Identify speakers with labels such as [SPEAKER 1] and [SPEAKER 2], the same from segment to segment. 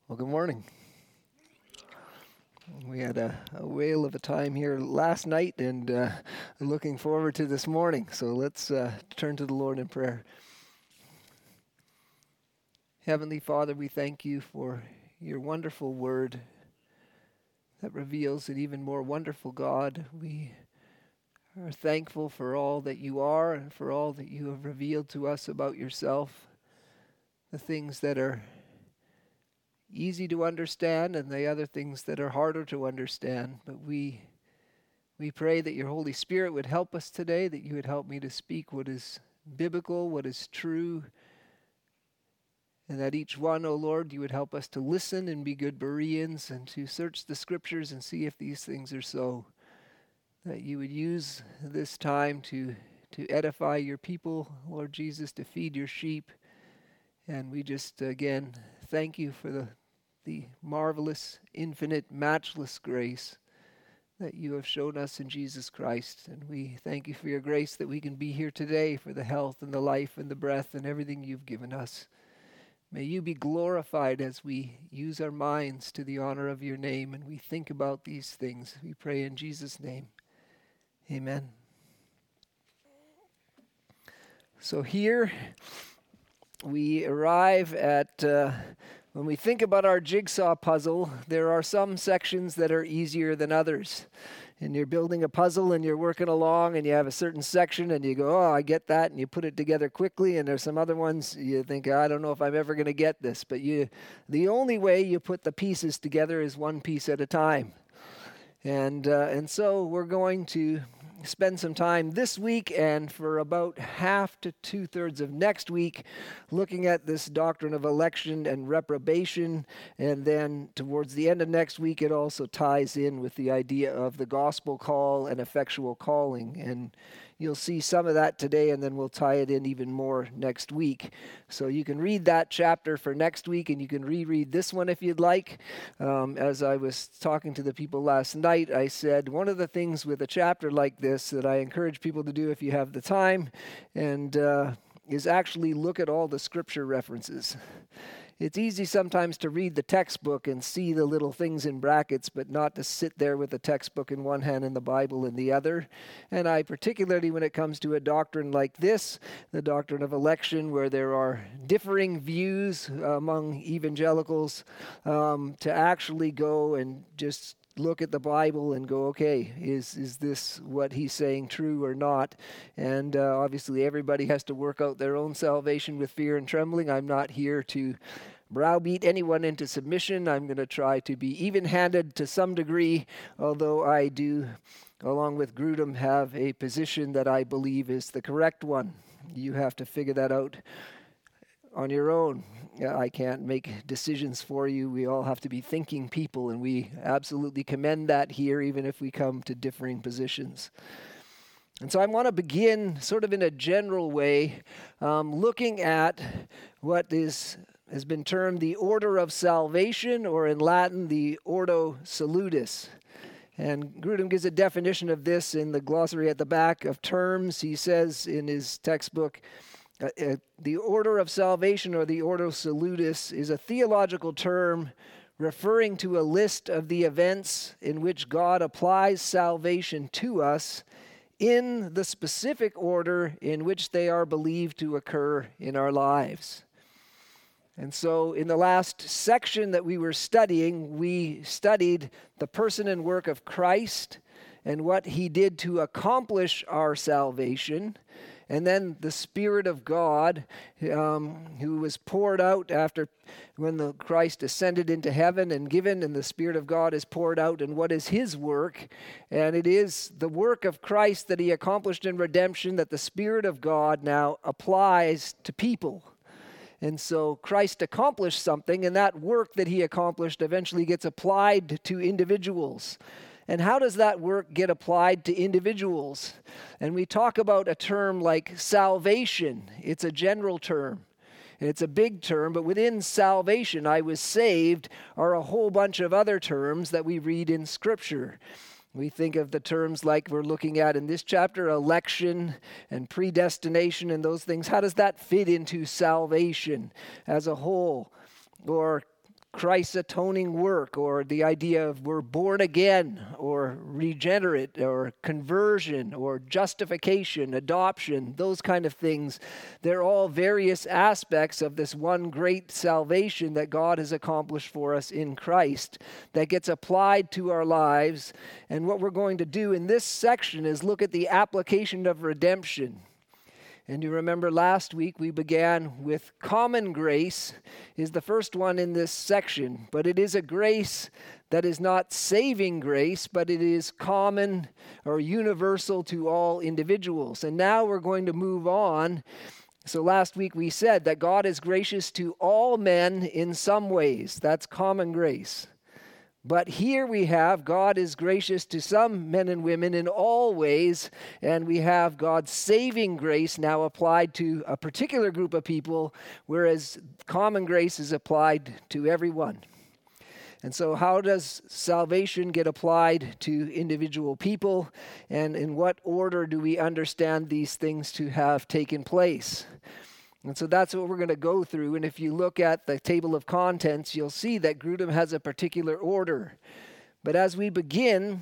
[SPEAKER 1] Well, good morning. We had a whale of a time here last night and looking forward to this morning. So let's turn to the Lord in prayer. Heavenly Father, we thank you for your wonderful word that reveals an even more wonderful God. We are thankful for all that you are and for all that you have revealed to us about yourself, the things that are easy to understand and the other things that are harder to understand. But we pray that your Holy Spirit would help us today, that you would help me to speak what is biblical, what is true, and that each one, O Lord, you would help us to listen and be good Bereans and to search the scriptures and see if these things are so, that you would use this time to edify your people, Lord Jesus, to feed your sheep. And we just, again, thank you for the marvelous, infinite, matchless grace that you have shown us in Jesus Christ. And we thank you for your grace that we can be here today, for the health and the life and the breath and everything you've given us. May you be glorified as we use our minds to the honor of your name and we think about these things. We pray in Jesus' name. Amen. So here we arrive at, when we think about our jigsaw puzzle, there are some sections that are easier than others. And you're building a puzzle and you're working along and you have a certain section and you go, oh, I get that, and you put it together quickly. And there's some other ones you think, I don't know if I'm ever going to get this. But the only way you put the pieces together is one piece at a time. And so we're going to spend some time this week and for about half to two-thirds of next week looking at this doctrine of election and reprobation. And then towards the end of next week, it also ties in with the idea of the gospel call and effectual calling. And you'll see some of that today, and then we'll tie it in even more next week. So you can read that chapter for next week, and you can reread this one if you'd like. As I was talking to the people last night, I said one of the things with a chapter like this that I encourage people to do if you have the time and is actually look at all the scripture references. It's easy sometimes to read the textbook and see the little things in brackets, but not to sit there with the textbook in one hand and the Bible in the other. And I particularly, when it comes to a doctrine like this, the doctrine of election, where there are differing views among evangelicals, to actually go and just look at the Bible and go, okay, is this what he's saying true or not? And obviously everybody has to work out their own salvation with fear and trembling. I'm not here to browbeat anyone into submission. I'm going to try to be even-handed to some degree, although I do, along with Grudem, have a position that I believe is the correct one. You have to figure that out on your own. I can't make decisions for you. We all have to be thinking people, and we absolutely commend that here, even if we come to differing positions. And so I want to begin sort of in a general way, looking at what has been termed the order of salvation, or in Latin, the Ordo Salutis. And Grudem gives a definition of this in the glossary at the back of terms. He says in his textbook, the order of salvation, or the Ordo Salutis, is a theological term referring to a list of the events in which God applies salvation to us in the specific order in which they are believed to occur in our lives. And so in the last section that we were studying, we studied the person and work of Christ and what he did to accomplish our salvation. And then the Spirit of God, who was poured out after when the Christ ascended into heaven and given, and the Spirit of God is poured out, and what is his work? And it is the work of Christ that he accomplished in redemption that the Spirit of God now applies to people. And so Christ accomplished something, and that work that he accomplished eventually gets applied to individuals. And how does that work get applied to individuals? And we talk about a term like salvation. It's a general term. And it's a big term, but within salvation, I was saved, are a whole bunch of other terms that we read in Scripture. We think of the terms like we're looking at in this chapter, election and predestination and those things. How does that fit into salvation as a whole? Or Christ's atoning work, or the idea of we're born again, or regenerate, or conversion, or justification, adoption, those kind of things. They're all various aspects of this one great salvation that God has accomplished for us in Christ that gets applied to our lives. And what we're going to do in this section is look at the application of redemption. And you remember last week we began with common grace is the first one in this section, but it is a grace that is not saving grace, but it is common or universal to all individuals. And now we're going to move on. So last week we said that God is gracious to all men in some ways. That's common grace. But here we have God is gracious to some men and women in all ways, and we have God's saving grace now applied to a particular group of people, whereas common grace is applied to everyone. And so how does salvation get applied to individual people, and in what order do we understand these things to have taken place? And so that's what we're going to go through. And if you look at the table of contents, you'll see that Grudem has a particular order. But as we begin,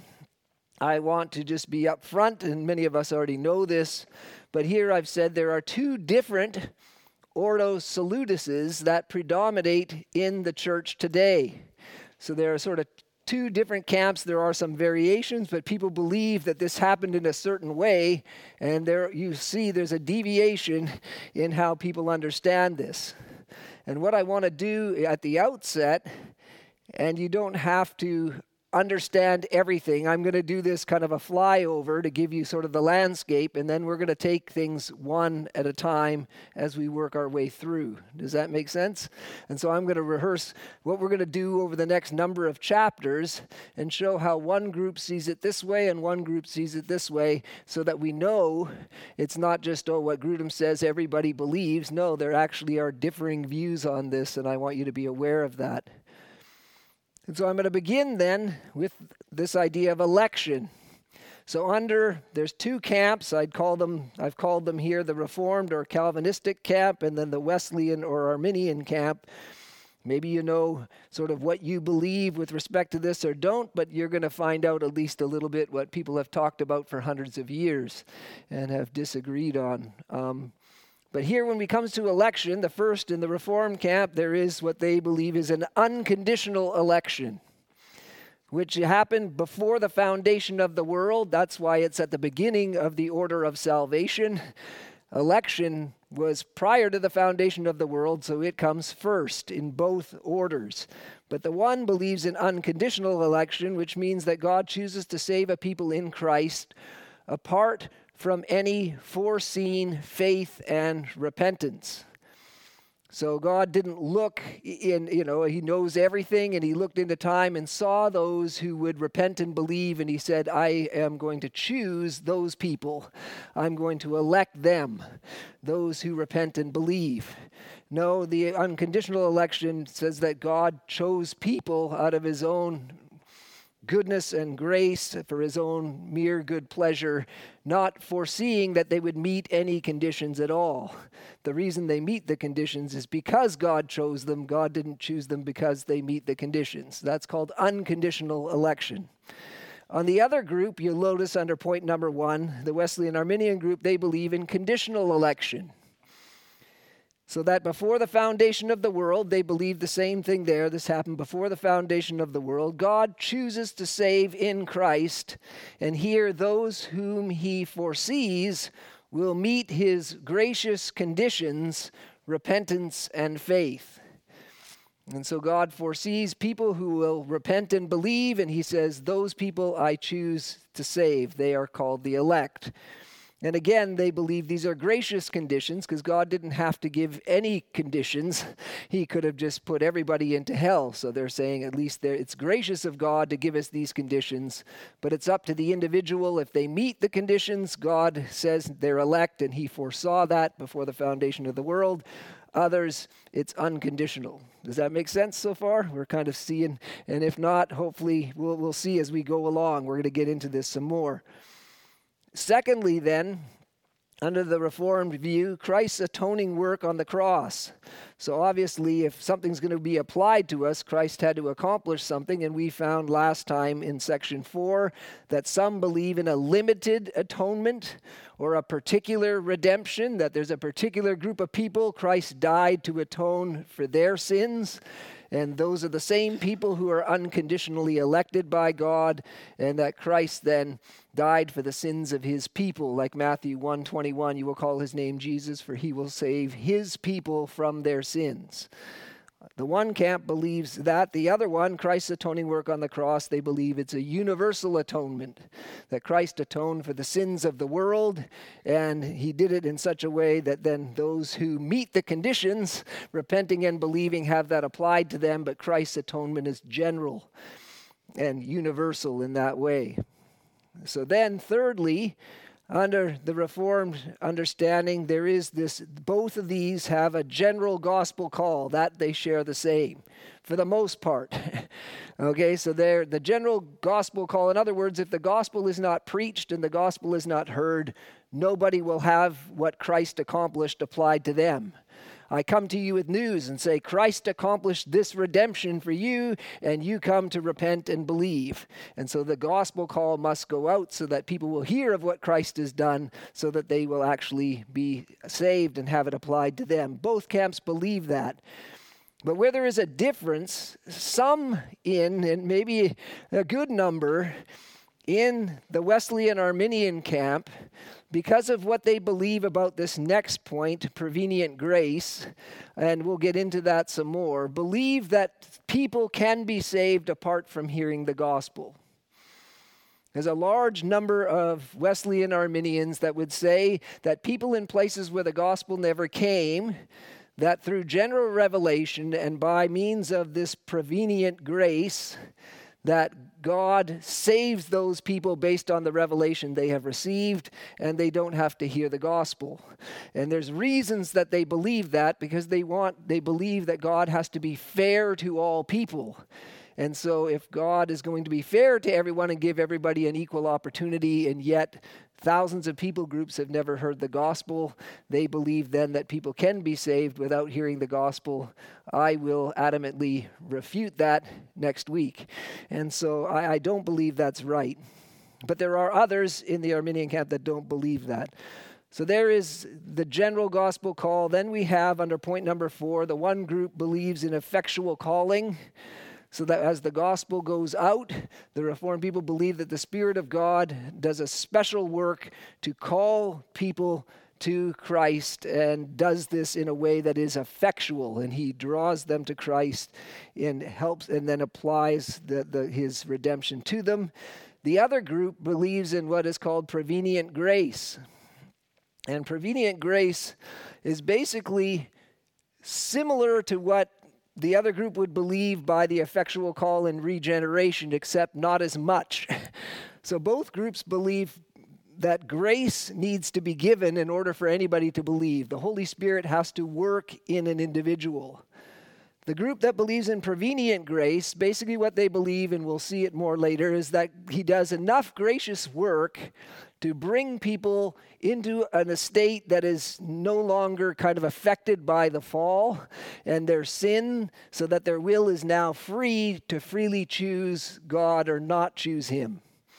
[SPEAKER 1] I want to just be up front, and many of us already know this, but here I've said there are two different Ordo Salutuses that predominate in the church today. So there are sort of two different camps. There are some variations, but people believe that this happened in a certain way, and there you see there's a deviation in how people understand this. And what I want to do at the outset, and you don't have to understand everything. I'm going to do this kind of a flyover to give you sort of the landscape, and then we're going to take things one at a time as we work our way through. Does that make sense? And so I'm going to rehearse what we're going to do over the next number of chapters and show how one group sees it this way and one group sees it this way, so that we know it's not just, what Grudem says everybody believes. No, there actually are differing views on this, and I want you to be aware of that. And so I'm going to begin then with this idea of election. So there's two camps. I've called them here the Reformed or Calvinistic camp, and then the Wesleyan or Arminian camp. Maybe you know sort of what you believe with respect to this or don't, but you're going to find out at least a little bit what people have talked about for hundreds of years and have disagreed on. But here when we come to election, the first in the Reformed camp, there is what they believe is an unconditional election, which happened before the foundation of the world. That's why it's at the beginning of the order of salvation. Election was prior to the foundation of the world, so it comes first in both orders. But the one believes in unconditional election, which means that God chooses to save a people in Christ apart from any foreseen faith and repentance. So God didn't look in, he knows everything, and he looked into time and saw those who would repent and believe, and he said, I am going to choose those people. I'm going to elect them, those who repent and believe. No, the unconditional election says that God chose people out of his own goodness and grace for his own mere good pleasure, not foreseeing that they would meet any conditions at all. The reason they meet the conditions is because God chose them. God didn't choose them because they meet the conditions. That's called unconditional election. On the other group, you'll notice under point number 1, the Wesleyan Arminian group, they believe in conditional election. So that before the foundation of the world, they believe the same thing there. This happened before the foundation of the world. God chooses to save in Christ, and here those whom he foresees will meet his gracious conditions, repentance and faith. And so God foresees people who will repent and believe, and he says, those people I choose to save. They are called the elect. And again, they believe these are gracious conditions because God didn't have to give any conditions. He could have just put everybody into hell. So they're saying at least it's gracious of God to give us these conditions, but it's up to the individual. If they meet the conditions, God says they're elect, and he foresaw that before the foundation of the world. Others, it's unconditional. Does that make sense so far? We're kind of seeing, and if not, hopefully we'll see as we go along. We're going to get into this some more. Secondly, then, under the Reformed view, Christ's atoning work on the cross. So obviously, if something's going to be applied to us, Christ had to accomplish something, and we found last time in section 4 that some believe in a limited atonement or a particular redemption, that there's a particular group of people Christ died to atone for their sins. And those are the same people who are unconditionally elected by God, and that Christ then died for the sins of his people. Like Matthew 1:21, you will call his name Jesus, for he will save his people from their sins. The one camp believes that. The other one, Christ's atoning work on the cross, they believe it's a universal atonement, that Christ atoned for the sins of the world, and he did it in such a way that then those who meet the conditions, repenting and believing, have that applied to them, but Christ's atonement is general and universal in that way. So then, thirdly, under the Reformed understanding, there is this, both of these have a general gospel call, that they share the same, for the most part. Okay, so they're the general gospel call. In other words, if the gospel is not preached and the gospel is not heard, nobody will have what Christ accomplished applied to them. I come to you with news and say, Christ accomplished this redemption for you, and you come to repent and believe. And so the gospel call must go out so that people will hear of what Christ has done, so that they will actually be saved and have it applied to them. Both camps believe that. But where there is a difference, some and maybe a good number, in the Wesleyan Arminian camp, because of what they believe about this next point, prevenient grace, and we'll get into that some more, believe that people can be saved apart from hearing the gospel. There's a large number of Wesleyan Arminians that would say that people in places where the gospel never came, that through general revelation and by means of this prevenient grace, that God saves those people based on the revelation they have received, and they don't have to hear the gospel. And there's reasons that they believe that, because they believe that God has to be fair to all people. And so if God is going to be fair to everyone and give everybody an equal opportunity, and yet thousands of people groups have never heard the gospel, they believe then that people can be saved without hearing the gospel. I will adamantly refute that next week. And so I don't believe that's right. But there are others in the Arminian camp that don't believe that. So there is the general gospel call. Then we have, under point number 4, the one group believes in effectual calling. So that as the gospel goes out, the Reformed people believe that the Spirit of God does a special work to call people to Christ, and does this in a way that is effectual, and he draws them to Christ and helps and then applies his redemption to them. The other group believes in what is called prevenient grace. And prevenient grace is basically similar to what the other group would believe by the effectual call in regeneration, except not as much. So both groups believe that grace needs to be given in order for anybody to believe. The Holy Spirit has to work in an individual. The group that believes in prevenient grace, basically what they believe, and we'll see it more later, is that he does enough gracious work to bring people into an estate that is no longer kind of affected by the fall and their sin, so that their will is now free to freely choose God or not choose him.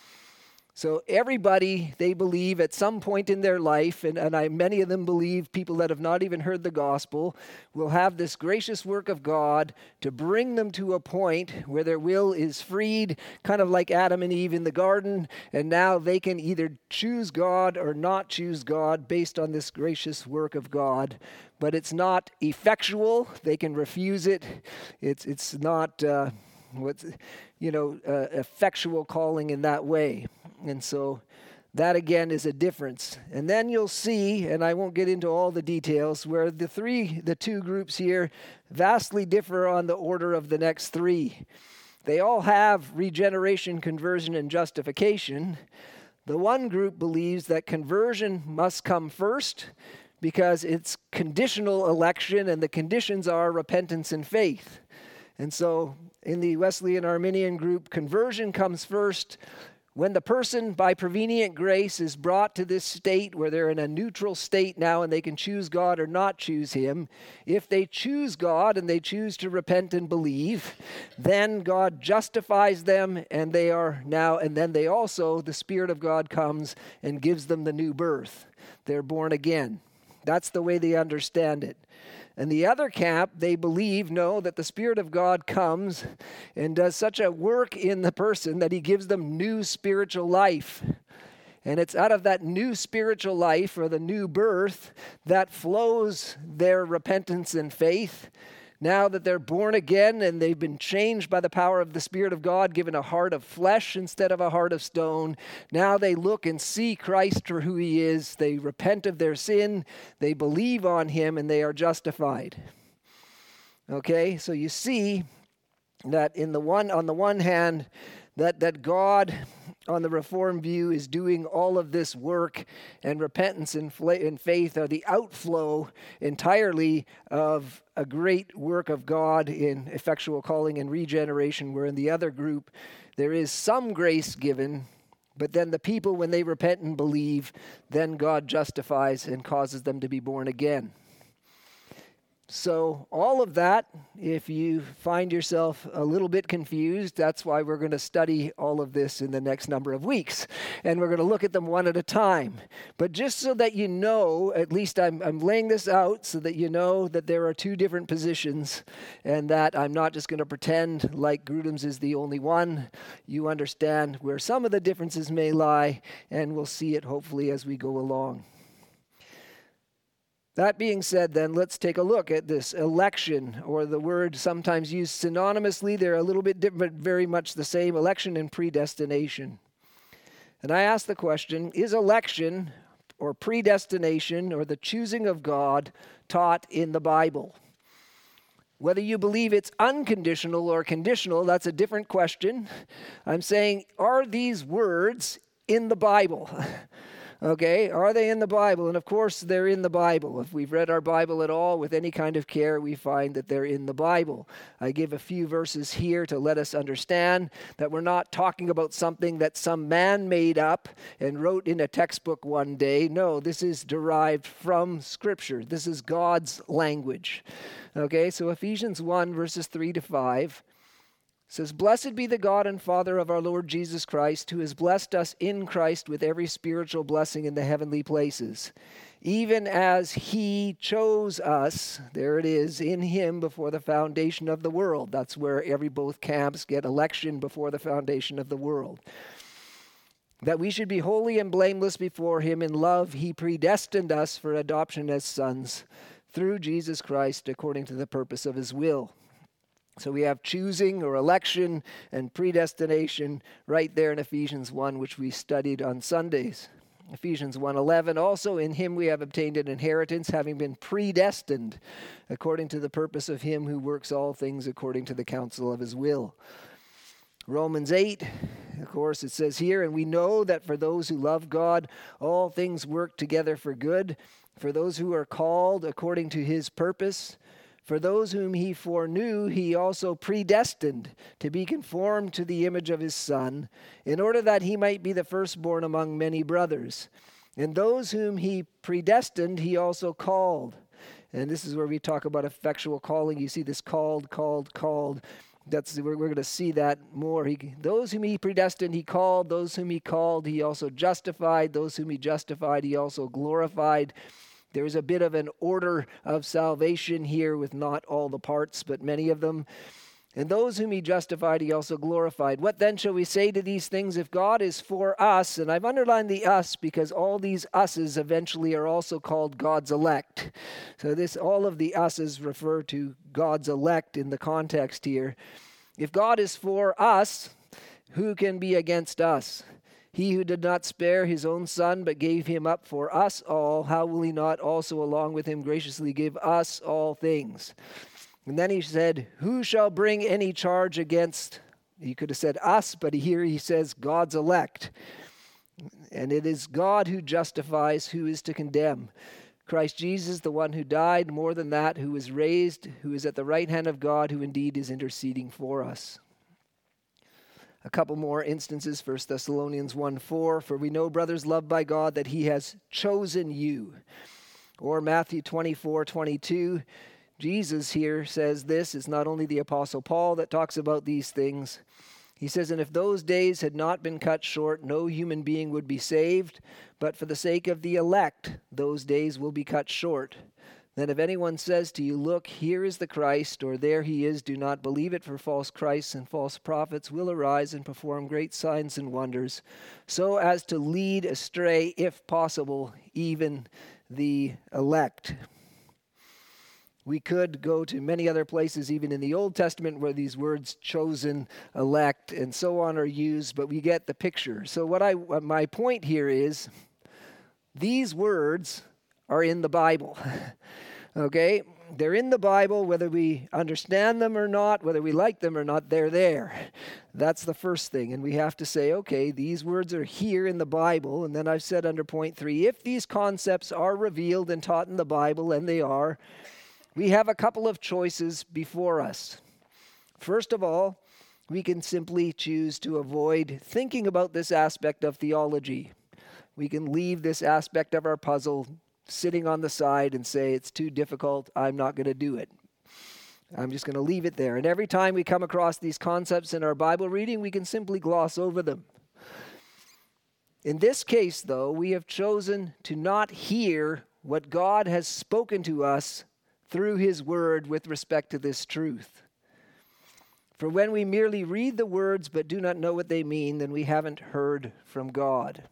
[SPEAKER 1] So everybody, they believe at some point in their life, and many of them believe, people that have not even heard the gospel, will have this gracious work of God to bring them to a point where their will is freed, kind of like Adam and Eve in the garden, and now they can either choose God or not choose God based on this gracious work of God. But it's not effectual. They can refuse it. It's not effectual calling in that way. And so that again is a difference. And then you'll see, and I won't get into all the details, where the two groups here vastly differ on the order of the next 3. They all have regeneration, conversion, and justification. The one group believes that conversion must come first because it's conditional election, and the conditions are repentance and faith. And so in the Wesleyan Arminian group, conversion comes first, When the person, by prevenient grace, is brought to this state where they're in a neutral state now and they can choose God or not choose Him, if they choose God and they choose to repent and believe, then God justifies them and they are now, and then they also, the Spirit of God comes and gives them the new birth. They're born again. That's the way they understand it. And the other camp, they believe, know that the Spirit of God comes and does such a work in the person that He gives them new spiritual life. And it's out of that new spiritual life, or the new birth, that flows their repentance and faith. Now that they're born again and they've been changed by the power of the Spirit of God, given a heart of flesh instead of a heart of stone, now they look and see Christ for who He is. They repent of their sin, they believe on Him, and they are justified. Okay, so you see that on the one hand, that God, on the Reformed view, is doing all of this work, and repentance and faith are the outflow entirely of a great work of God in effectual calling and regeneration, where in the other group there is some grace given, but then the people, when they repent and believe, then God justifies and causes them to be born again. So all of that, if you find yourself a little bit confused, that's why we're going to study all of this in the next number of weeks. And we're going to look at them one at a time. But just so that you know, at least I'm laying this out so that you know that there are two different positions, and that I'm not just going to pretend like Grudem's is the only one. You understand where some of the differences may lie, and we'll see it hopefully as we go along. That being said, then, let's take a look at this election, or the word sometimes used synonymously. They're a little bit different, but very much the same: election and predestination. And I ask the question, is election or predestination, or the choosing of God, taught in the Bible? Whether you believe it's unconditional or conditional, that's a different question. I'm saying, are these words in the Bible? Okay, are they in the Bible? And of course, they're in the Bible. If we've read our Bible at all with any kind of care, we find that they're in the Bible. I give a few verses here to let us understand that we're not talking about something that some man made up and wrote in a textbook one day. No, this is derived from Scripture. This is God's language. Okay, so Ephesians 1, verses 3 to 5. Says, "Blessed be the God and Father of our Lord Jesus Christ, who has blessed us in Christ with every spiritual blessing in the heavenly places, even as He chose us," there it is, "in Him before the foundation of the world." That's where both camps get election, before the foundation of the world. "That we should be holy and blameless before Him. In love He predestined us for adoption as sons through Jesus Christ, according to the purpose of His will." So we have choosing or election and predestination right there in Ephesians 1, which we studied on Sundays. Ephesians 1:11, "Also in Him we have obtained an inheritance, having been predestined according to the purpose of Him who works all things according to the counsel of His will." Romans 8, of course, it says here, "And we know that for those who love God, all things work together for good, for those who are called according to His purpose. For those whom He foreknew, He also predestined to be conformed to the image of His Son, in order that He might be the firstborn among many brothers. And those whom He predestined, He also called." And this is where we talk about effectual calling. You see this called. We're going to see that more. Those whom He predestined, He called. Those whom He called, He also justified. Those whom He justified, He also glorified. There's a bit of an order of salvation here, with not all the parts, but many of them. "And those whom He justified, He also glorified. What then shall we say to these things? If God is for us," and I've underlined the us because all these us's eventually are also called God's elect. So all of the us's refer to God's elect in the context here. "If God is for us, who can be against us? He who did not spare His own Son, but gave Him up for us all, how will He not also along with Him graciously give us all things?" And then He said, "Who shall bring any charge against," He could have said us, but here He says God's elect. "And it is God who justifies, who is to condemn? Christ Jesus, the one who died, more than that, who was raised, who is at the right hand of God, who indeed is interceding for us." A couple more instances, 1 Thessalonians 1:4, for we know, brothers loved by God, that he has chosen you. Or Matthew 24:22, Jesus here says this. It's not only the Apostle Paul that talks about these things. He says, and if those days had not been cut short, no human being would be saved, but for the sake of the elect, those days will be cut short. Then if anyone says to you, look, here is the Christ, or there he is, do not believe it, for false Christs and false prophets will arise and perform great signs and wonders, so as to lead astray, if possible, even the elect. We could go to many other places, even in the Old Testament, where these words chosen, elect, and so on are used, but we get the picture. So my point here is, these words are in the Bible. Okay? They're in the Bible, whether we understand them or not, whether we like them or not, they're there. That's the first thing. And we have to say, okay, these words are here in the Bible. And then I've said under point 3, if these concepts are revealed and taught in the Bible, and they are, we have a couple of choices before us. First of all, we can simply choose to avoid thinking about this aspect of theology. We can leave this aspect of our puzzle sitting on the side and say, it's too difficult, I'm not going to do it. I'm just going to leave it there. And every time we come across these concepts in our Bible reading, we can simply gloss over them. In this case, though, we have chosen to not hear what God has spoken to us through his word with respect to this truth. For when we merely read the words but do not know what they mean, then we haven't heard from God.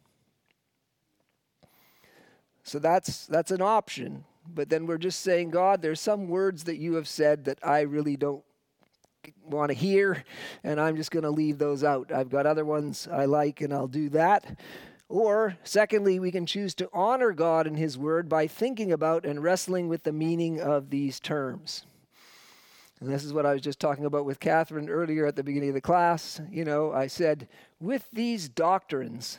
[SPEAKER 1] So that's an option. But then we're just saying, God, there's some words that you have said that I really don't want to hear, and I'm just going to leave those out. I've got other ones I like, and I'll do that. Or, secondly, we can choose to honor God and his word by thinking about and wrestling with the meaning of these terms. And this is what I was just talking about with Catherine earlier at the beginning of the class. I said, with these doctrines,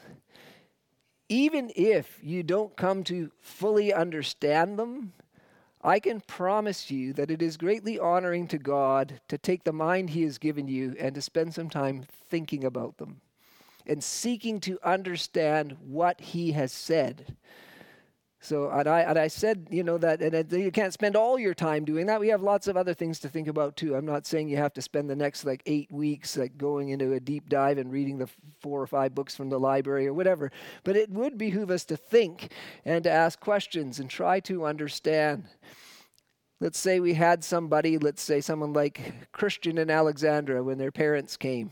[SPEAKER 1] even if you don't come to fully understand them, I can promise you that it is greatly honoring to God to take the mind he has given you and to spend some time thinking about them and seeking to understand what he has said. So, and I said, that, and you can't spend all your time doing that. We have lots of other things to think about too. I'm not saying you have to spend the next 8 weeks going into a deep dive and reading the 4 or 5 books from the library or whatever. But it would behoove us to think and to ask questions and try to understand. Let's say we had somebody, someone like Christian and Alexandra when their parents came.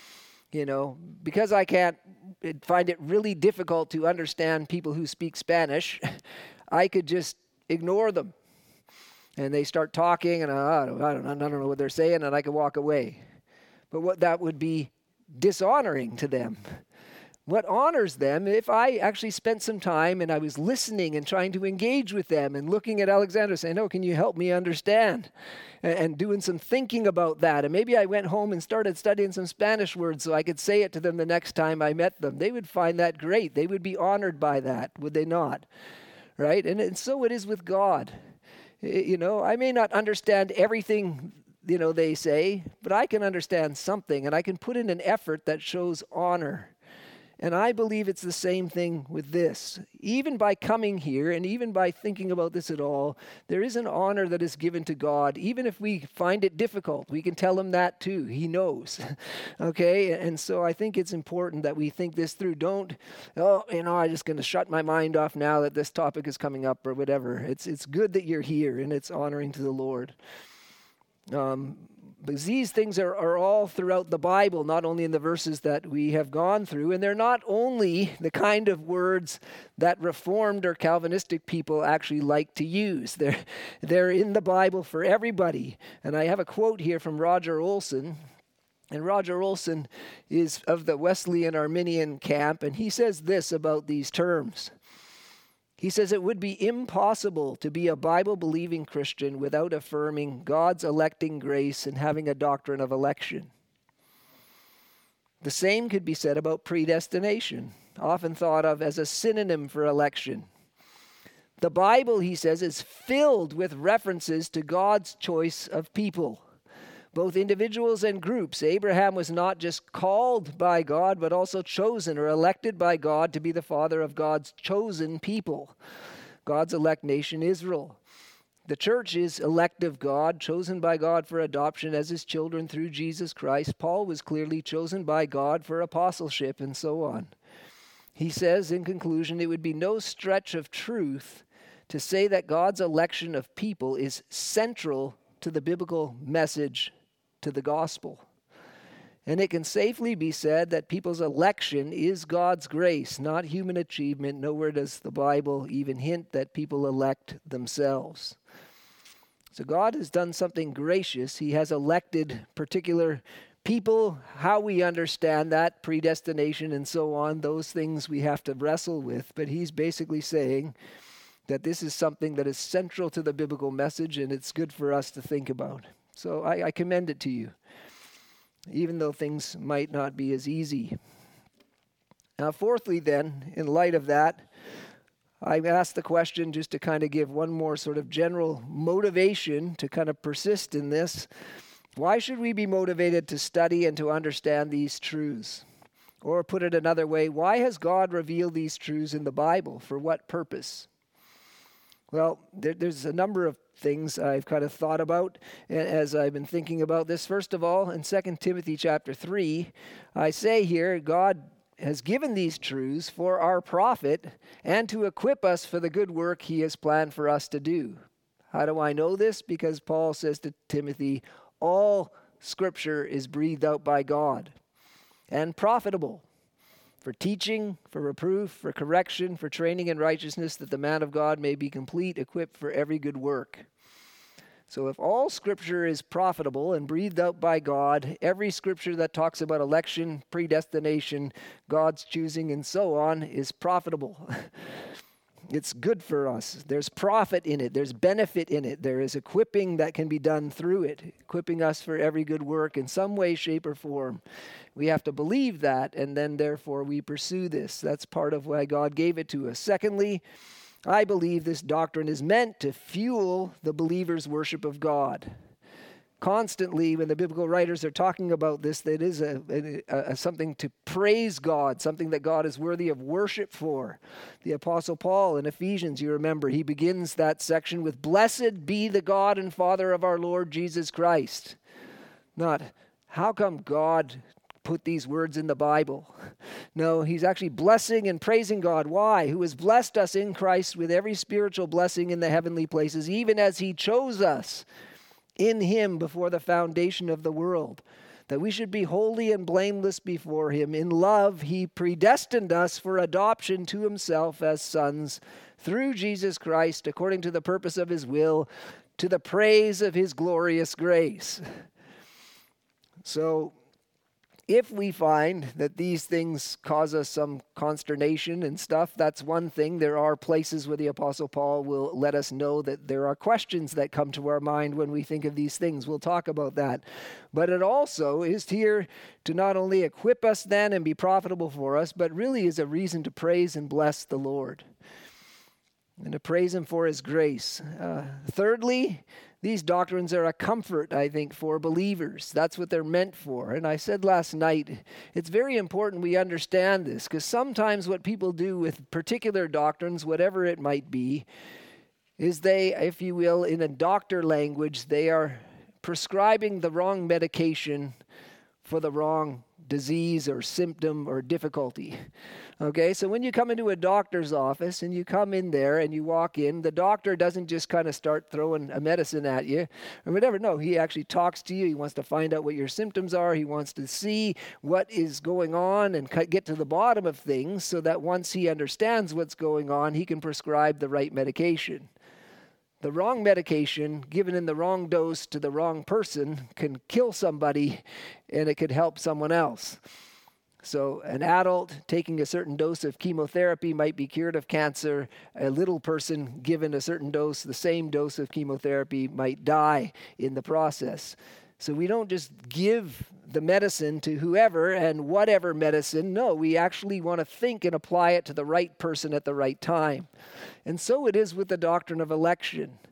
[SPEAKER 1] Because I find it really difficult to understand people who speak Spanish, I could just ignore them. And they start talking, and I don't know what they're saying, and I could walk away. But that would be dishonoring to them. What honors them, if I actually spent some time and I was listening and trying to engage with them and looking at Alexandra saying, can you help me understand? And doing some thinking about that. And maybe I went home and started studying some Spanish words so I could say it to them the next time I met them. They would find that great. They would be honored by that, would they not? Right? And so it is with God. I may not understand everything they say, but I can understand something, and I can put in an effort that shows honor. And I believe it's the same thing with this. Even by coming here and even by thinking about this at all, there is an honor that is given to God. Even if we find it difficult, we can tell him that too. He knows. Okay? And so I think it's important that we think this through. Don't, I'm just going to shut my mind off now that this topic is coming up or whatever. It's good that you're here and it's honoring to the Lord. Because these things are all throughout the Bible, not only in the verses that we have gone through. And they're not only the kind of words that Reformed or Calvinistic people actually like to use. They're in the Bible for everybody. And I have a quote here from Roger Olson. And Roger Olson is of the Wesleyan Arminian camp. And he says this about these terms. He says, it would be impossible to be a Bible-believing Christian without affirming God's electing grace and having a doctrine of election. The same could be said about predestination, often thought of as a synonym for election. The Bible, he says, is filled with references to God's choice of people. both individuals and groups. Abraham was not just called by God, but also chosen or elected by God to be the father of God's chosen people, God's elect nation, Israel. The church is elect of God, chosen by God for adoption as his children through Jesus Christ. Paul was clearly chosen by God for apostleship and so on. He says, in conclusion, it would be no stretch of truth to say that God's election of people is central to the biblical message, to the gospel. And it can safely be said that people's election is God's grace, not human achievement. Nowhere does the Bible even hint that people elect themselves. So God has done something gracious. He has elected particular people. How we understand that, predestination and so on, those things we have to wrestle with. But he's basically saying that this is something that is central to the biblical message, and it's good for us to think about. So I commend it to you, even though things might not be as easy. Now, fourthly then, in light of that, I asked the question just to kind of give one more sort of general motivation to kind of persist in this. Why should we be motivated to study and to understand these truths? Or put it another way, why has God revealed these truths in the Bible? For what purpose? Well, there's a number of things I've kind of thought about as I've been thinking about this. First of all, in 2 Timothy chapter 3, I say here, God has given these truths for our profit and to equip us for the good work he has planned for us to do. How do I know this? Because Paul says to Timothy, all Scripture is breathed out by God and profitable for teaching, for reproof, for correction, for training in righteousness, that the man of God may be complete, equipped for every good work. So if all Scripture is profitable and breathed out by God, every Scripture that talks about election, predestination, God's choosing, and so on is profitable. It's good for us. There's profit in it. There's benefit in it. There is equipping that can be done through it, equipping us for every good work in some way, shape, or form. We have to believe that, and then therefore we pursue this. That's part of why God gave it to us. Secondly, I believe this doctrine is meant to fuel the believer's worship of God. Constantly, when the biblical writers are talking about this, that is something to praise God, something that God is worthy of worship for. The Apostle Paul in Ephesians, you remember, he begins that section with, "Blessed be the God and Father of our Lord Jesus Christ." Not, how come God put these words in the Bible? No, he's actually blessing and praising God. Why? Who has blessed us in Christ with every spiritual blessing in the heavenly places, even as he chose us in him before the foundation of the world, that we should be holy and blameless before him. In love, he predestined us for adoption to himself as sons through Jesus Christ, according to the purpose of his will, to the praise of his glorious grace. So, if we find that these things cause us some consternation and stuff, that's one thing. There are places where the Apostle Paul will let us know that there are questions that come to our mind when we think of these things. We'll talk about that. But it also is here to not only equip us then and be profitable for us, but really is a reason to praise and bless the Lord and to praise him for his grace. Thirdly, these doctrines are a comfort, I think, for believers. That's what they're meant for. And I said last night, it's very important we understand this, because sometimes what people do with particular doctrines, whatever it might be, is they, if you will, in a doctor language, they are prescribing the wrong medication for the wrong disease or symptom or difficulty. Okay, so when you come into a doctor's office and you come in there and you walk in, the doctor doesn't just kind of start throwing a medicine at you or whatever. No, he actually talks to you. He wants to find out what your symptoms are. He wants to see what is going on and get to the bottom of things, so that once he understands what's going on, he can prescribe the right medication. The wrong medication given in the wrong dose to the wrong person can kill somebody, and it could help someone else. So an adult taking a certain dose of chemotherapy might be cured of cancer. A little person given a certain dose, the same dose of chemotherapy, might die in the process. So we don't just give the medicine to whoever and whatever medicine. No, we actually want to think and apply it to the right person at the right time. And so it is with the doctrine of election.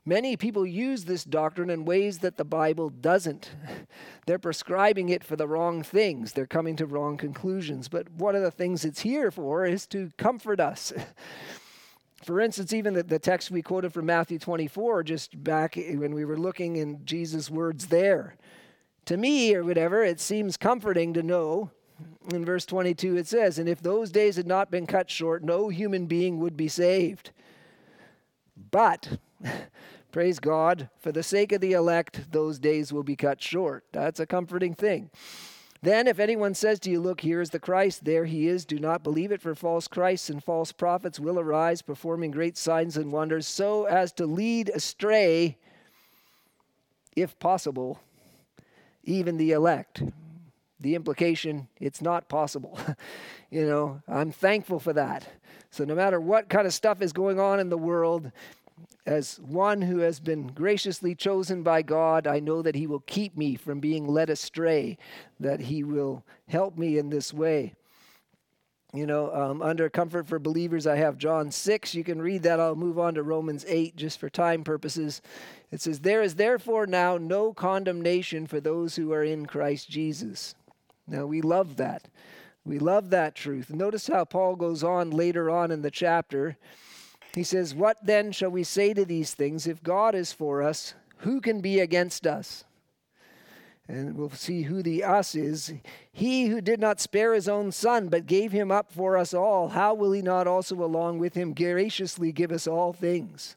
[SPEAKER 1] Many people use this doctrine in ways that the Bible doesn't. They're prescribing it for the wrong things. They're coming to wrong conclusions. But one of the things it's here for is to comfort us. For instance, even the text we quoted from Matthew 24, just back when we were looking in Jesus' words there. To me, or whatever, it seems comforting to know, in verse 22 it says, "And if those days had not been cut short, no human being would be saved. But, praise God, for the sake of the elect, those days will be cut short." That's a comforting thing. "Then if anyone says to you, 'Look, here is the Christ, there he is,' do not believe it, for false Christs and false prophets will arise, performing great signs and wonders, so as to lead astray, if possible, even the elect." The implication, it's not possible. I'm thankful for that. So no matter what kind of stuff is going on in the world, as one who has been graciously chosen by God, I know that he will keep me from being led astray, that he will help me in this way. Under Comfort for Believers, I have John 6. You can read that. I'll move on to Romans 8 just for time purposes. It says, "There is therefore now no condemnation for those who are in Christ Jesus." Now, we love that. We love that truth. Notice how Paul goes on later on in the chapter. He says, "What then shall we say to these things? If God is for us, who can be against us?" And we'll see who the us is. "He who did not spare his own son, but gave him up for us all, how will he not also along with him graciously give us all things?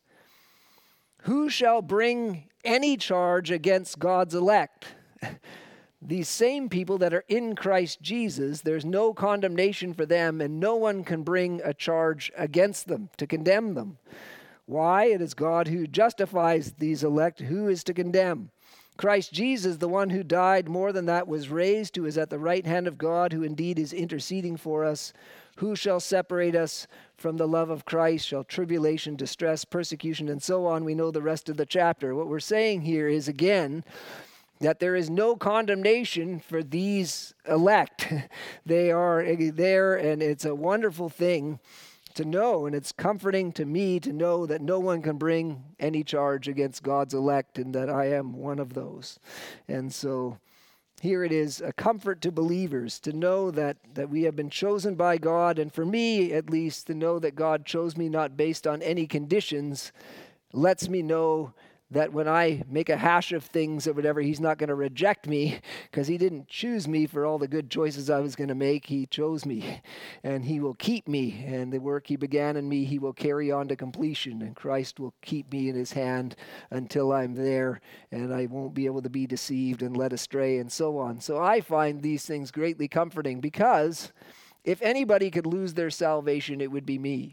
[SPEAKER 1] Who shall bring any charge against God's elect?" These same people that are in Christ Jesus, there's no condemnation for them, and no one can bring a charge against them to condemn them. Why? It is God who justifies these elect. Who is to condemn? Christ Jesus, the one who died, more than that, was raised, who is at the right hand of God, who indeed is interceding for us. Who shall separate us from the love of Christ? Shall tribulation, distress, persecution, and so on? We know the rest of the chapter. What we're saying here is, again, that there is no condemnation for these elect. They are there, and it's a wonderful thing to know, and it's comforting to me to know that no one can bring any charge against God's elect, and that I am one of those. And so here it is, a comfort to believers to know that we have been chosen by God, and for me at least, to know that God chose me not based on any conditions lets me know that when I make a hash of things or whatever, he's not going to reject me, because he didn't choose me for all the good choices I was going to make. He chose me, and he will keep me, and the work he began in me, he will carry on to completion, and Christ will keep me in his hand until I'm there, and I won't be able to be deceived and led astray and so on. So I find these things greatly comforting, because if anybody could lose their salvation, it would be me.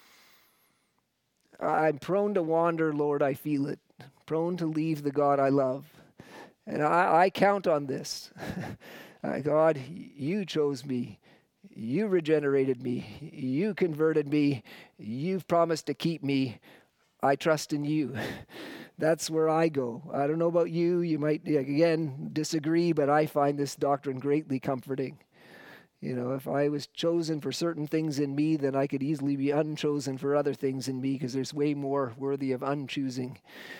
[SPEAKER 1] I'm prone to wander, Lord, I feel it. Prone to leave the God I love. And I count on this. God, you chose me. You regenerated me. You converted me. You've promised to keep me. I trust in you. That's where I go. I don't know about you. You might, again, disagree, but I find this doctrine greatly comforting. If I was chosen for certain things in me, then I could easily be unchosen for other things in me, because there's way more worthy of unchoosing.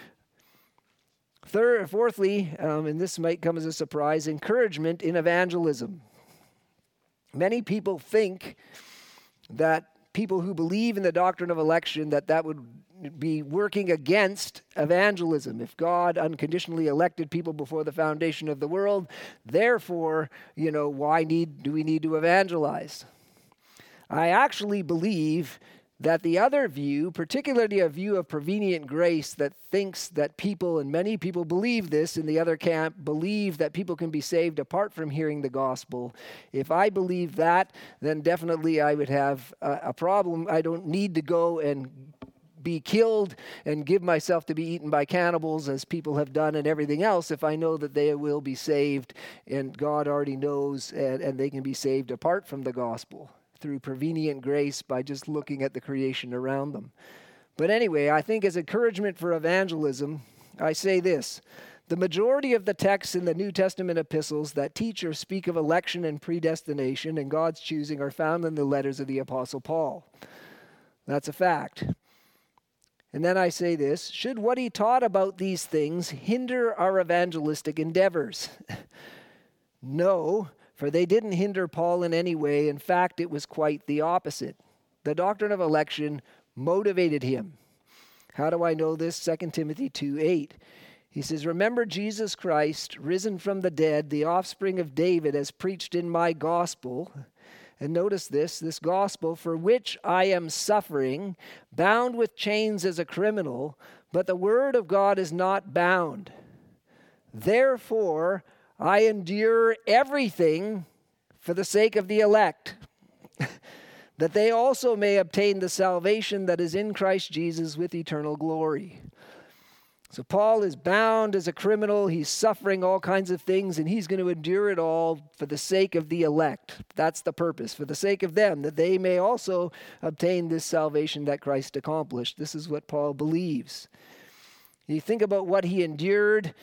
[SPEAKER 1] Fourthly, and this might come as a surprise, encouragement in evangelism. Many people think that people who believe in the doctrine of election, that would be working against evangelism. If God unconditionally elected people before the foundation of the world, therefore, why do we need to evangelize? I actually believe that the other view, particularly a view of prevenient grace that thinks that people, and many people believe this in the other camp, believe that people can be saved apart from hearing the gospel. If I believe that, then definitely I would have a problem. I don't need to go and be killed and give myself to be eaten by cannibals, as people have done, and everything else, if I know that they will be saved, and God already knows, and they can be saved apart from the gospel through prevenient grace by just looking at the creation around them. But anyway, I think as encouragement for evangelism, I say this: the majority of the texts in the New Testament epistles that teach or speak of election and predestination and God's choosing are found in the letters of the Apostle Paul. That's a fact. And then I say this, should what he taught about these things hinder our evangelistic endeavors? No, for they didn't hinder Paul in any way. In fact, it was quite the opposite. The doctrine of election motivated him. How do I know this? 2 Timothy 2:8. He says, remember Jesus Christ, risen from the dead, the offspring of David, as preached in my gospel. And notice this gospel for which I am suffering, bound with chains as a criminal, but the word of God is not bound. Therefore, I endure everything for the sake of the elect, that they also may obtain the salvation that is in Christ Jesus with eternal glory. So Paul is bound as a criminal. He's suffering all kinds of things, and he's going to endure it all for the sake of the elect. That's the purpose, for the sake of them, that they may also obtain this salvation that Christ accomplished. This is what Paul believes. You think about what he endured.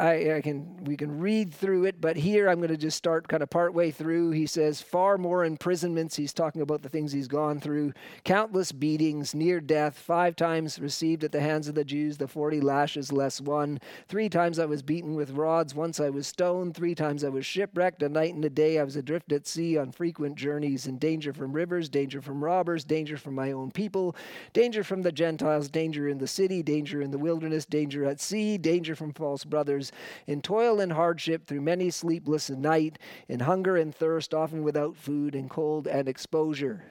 [SPEAKER 1] We can read through it, but here I'm going to just start kind of partway through. He says far more imprisonments. He's talking about the things he's gone through. Countless beatings, near death, 5 times received at the hands of the Jews, the 40 lashes less one. 3 times I was beaten with rods. Once I was stoned. 3 times I was shipwrecked. A night and a day I was adrift at sea on frequent journeys, in danger from rivers, danger from robbers, danger from my own people, danger from the Gentiles, danger in the city, danger in the wilderness, danger at sea, danger from false brothers, in toil and hardship, through many sleepless night, in hunger and thirst, often without food, in cold and exposure.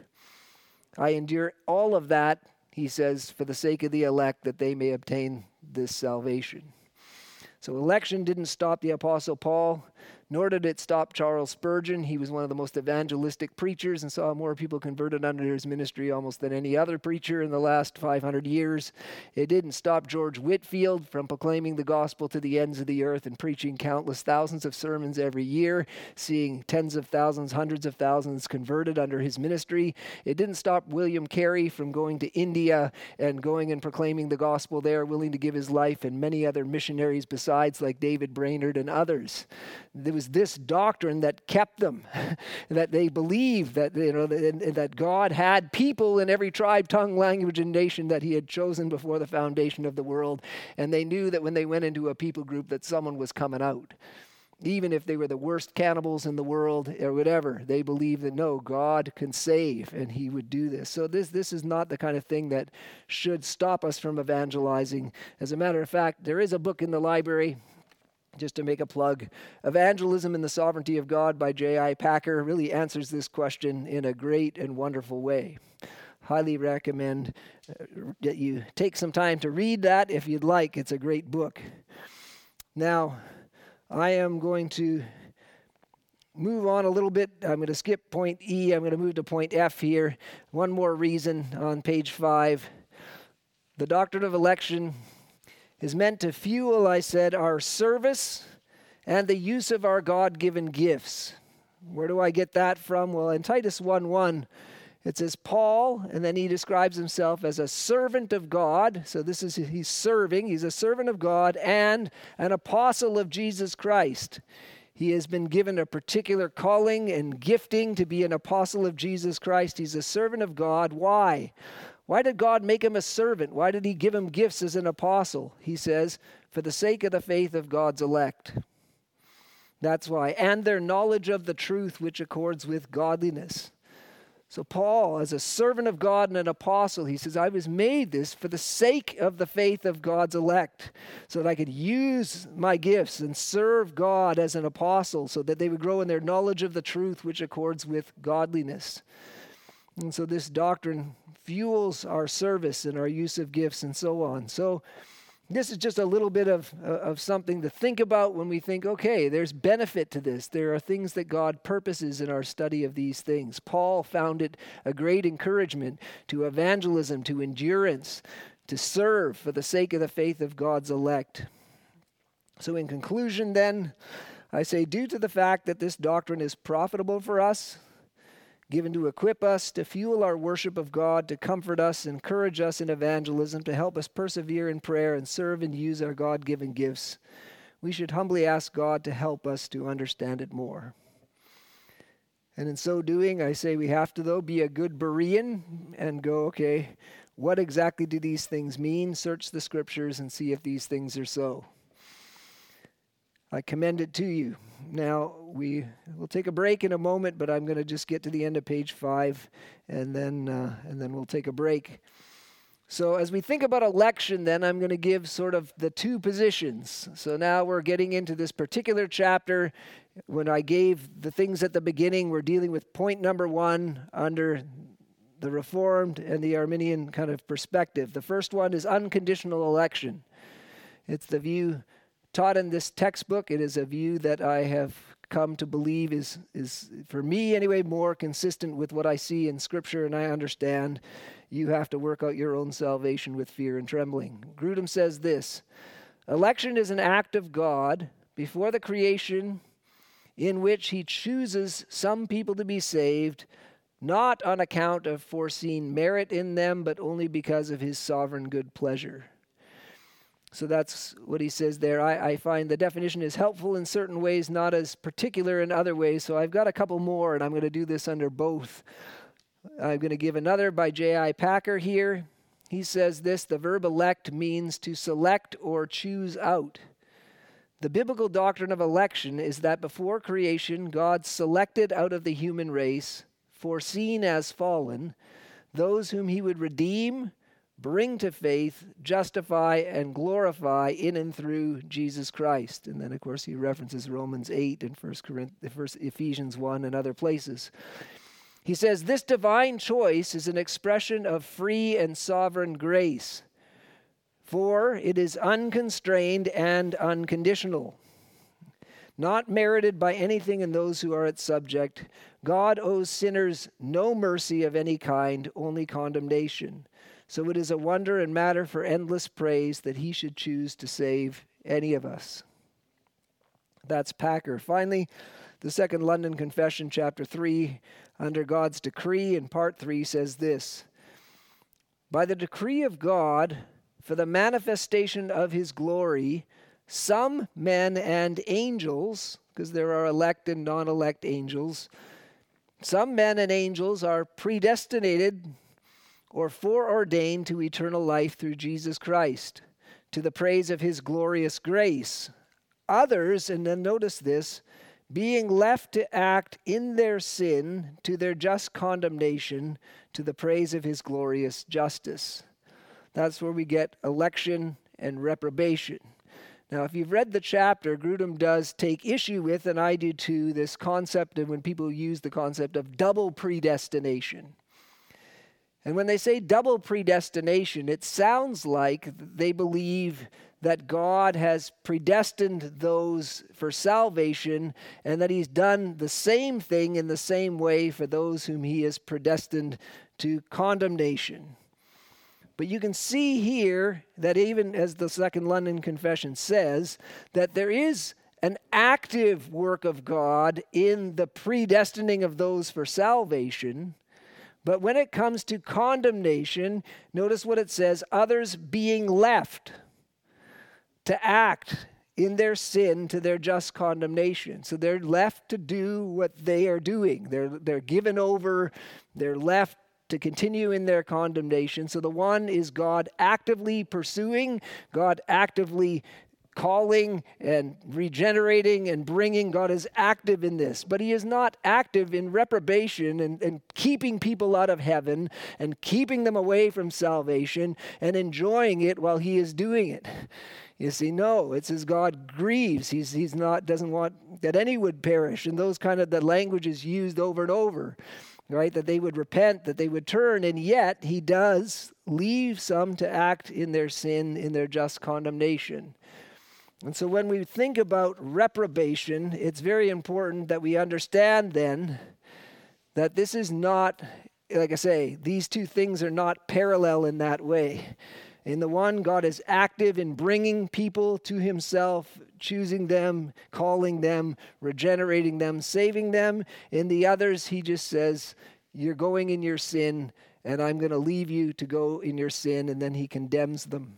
[SPEAKER 1] I endure all of that, he says, for the sake of the elect, that they may obtain this salvation. So election didn't stop the Apostle Paul, nor did it stop Charles Spurgeon. He was one of the most evangelistic preachers and saw more people converted under his ministry almost than any other preacher in the last 500 years. It didn't stop George Whitefield from proclaiming the gospel to the ends of the earth and preaching countless thousands of sermons every year, seeing tens of thousands, hundreds of thousands converted under his ministry. It didn't stop William Carey from going to India and going and proclaiming the gospel there, willing to give his life, and many other missionaries besides, like David Brainerd and others. There was this doctrine that kept them, that they believed that, that God had people in every tribe, tongue, language, and nation that he had chosen before the foundation of the world. And they knew that when they went into a people group that someone was coming out. Even if they were the worst cannibals in the world or whatever, they believed that no, God can save and he would do this. So this is not the kind of thing that should stop us from evangelizing. As a matter of fact, there is a book in the library, just to make a plug, Evangelism and the Sovereignty of God by J.I. Packer, really answers this question in a great and wonderful way. Highly recommend that you take some time to read that if you'd like. It's a great book. Now, I am going to move on a little bit. I'm going to skip point E. I'm going to move to point F here. One more reason on page 5. The doctrine of election is meant to fuel, I said, our service and the use of our God-given gifts. Where do I get that from? Well, in Titus 1:1, it says Paul, and then he describes himself as a servant of God. So he's serving. He's a servant of God and an apostle of Jesus Christ. He has been given a particular calling and gifting to be an apostle of Jesus Christ. He's a servant of God. Why? Why did God make him a servant? Why did he give him gifts as an apostle? He says, for the sake of the faith of God's elect. That's why. And their knowledge of the truth which accords with godliness. So Paul, as a servant of God and an apostle, he says, I was made this for the sake of the faith of God's elect, so that I could use my gifts and serve God as an apostle, so that they would grow in their knowledge of the truth which accords with godliness. And so this doctrine fuels our service and our use of gifts and so on. So this is just a little bit of something to think about when we think, okay, there's benefit to this. There are things that God purposes in our study of these things. Paul found it a great encouragement to evangelism, to endurance, to serve for the sake of the faith of God's elect. So in conclusion then, I say, due to the fact that this doctrine is profitable for us, given to equip us, to fuel our worship of God, to comfort us, encourage us in evangelism, to help us persevere in prayer and serve and use our God-given gifts, we should humbly ask God to help us to understand it more. And in so doing, I say we have to, though, be a good Berean and go, okay, What exactly do these things mean? Search the scriptures and see if these things are so. I commend it to you. Now, we will take a break in a moment, but I'm going to just get to the end of page 5, and then we'll take a break. So as we think about election, then, I'm going to give sort of the two positions. So now we're getting into this particular chapter. When I gave the things at the beginning, we're dealing with point number 1 under the Reformed and the Arminian kind of perspective. The first one is unconditional election. It's the view taught in this textbook. It is a view that I have come to believe is for me anyway, more consistent with what I see in Scripture and I understand. You have to work out your own salvation with fear and trembling. Grudem says this: election is an act of God before the creation in which he chooses some people to be saved, not on account of foreseen merit in them, but only because of his sovereign good pleasure. So that's what he says there. I find the definition is helpful in certain ways, not as particular in other ways. So I've got a couple more, and I'm going to do this under both. I'm going to give another by J.I. Packer here. He says this: the verb elect means to select or choose out. The biblical doctrine of election is that before creation, God selected out of the human race, foreseen as fallen, those whom he would redeem, bring to faith, justify, and glorify in and through Jesus Christ. And then, of course, he references Romans 8 and 1 Ephesians 1 and other places. He says, this divine choice is an expression of free and sovereign grace, for it is unconstrained and unconditional. Not merited by anything in those who are its subject, God owes sinners no mercy of any kind, only condemnation. So it is a wonder and matter for endless praise that he should choose to save any of us. That's Packer. Finally, the Second London Confession, chapter 3, under God's decree, in part 3, says this: by the decree of God, for the manifestation of his glory, some men and angels, because there are elect and non-elect angels, some men and angels are predestinated or foreordained to eternal life through Jesus Christ, to the praise of his glorious grace. Others, and then notice this, being left to act in their sin to their just condemnation, to the praise of his glorious justice. That's where we get election and reprobation. Now, if you've read the chapter, Grudem does take issue with, and I do too, this concept of when people use the concept of double predestination. And when they say double predestination, it sounds like they believe that God has predestined those for salvation and that he's done the same thing in the same way for those whom he has predestined to condemnation. But you can see here that even as the Second London Confession says, that there is an active work of God in the predestining of those for salvation. But when it comes to condemnation, notice what it says: others being left to act in their sin to their just condemnation. So they're left to do what they are doing. They're given over, they're left to continue in their condemnation. So the one is God actively pursuing, God actively calling and regenerating and bringing. God is active in this, but he is not active in reprobation and keeping people out of heaven and keeping them away from salvation and enjoying it while he is doing it. You see, no, it says God grieves. He's not, doesn't want that any would perish, and those kind of the language is used over and over, right? That they would repent, that they would turn, and yet he does leave some to act in their sin, in their just condemnation. And so when we think about reprobation, it's very important that we understand then that this is not, like I say, these two things are not parallel in that way. In the one, God is active in bringing people to himself, choosing them, calling them, regenerating them, saving them. In the others, he just says, you're going in your sin, and I'm going to leave you to go in your sin, and then he condemns them.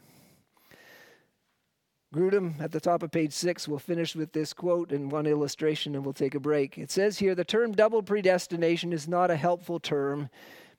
[SPEAKER 1] Grudem, at the top of page 6, will finish with this quote and one illustration, and we'll take a break. It says here, the term double predestination is not a helpful term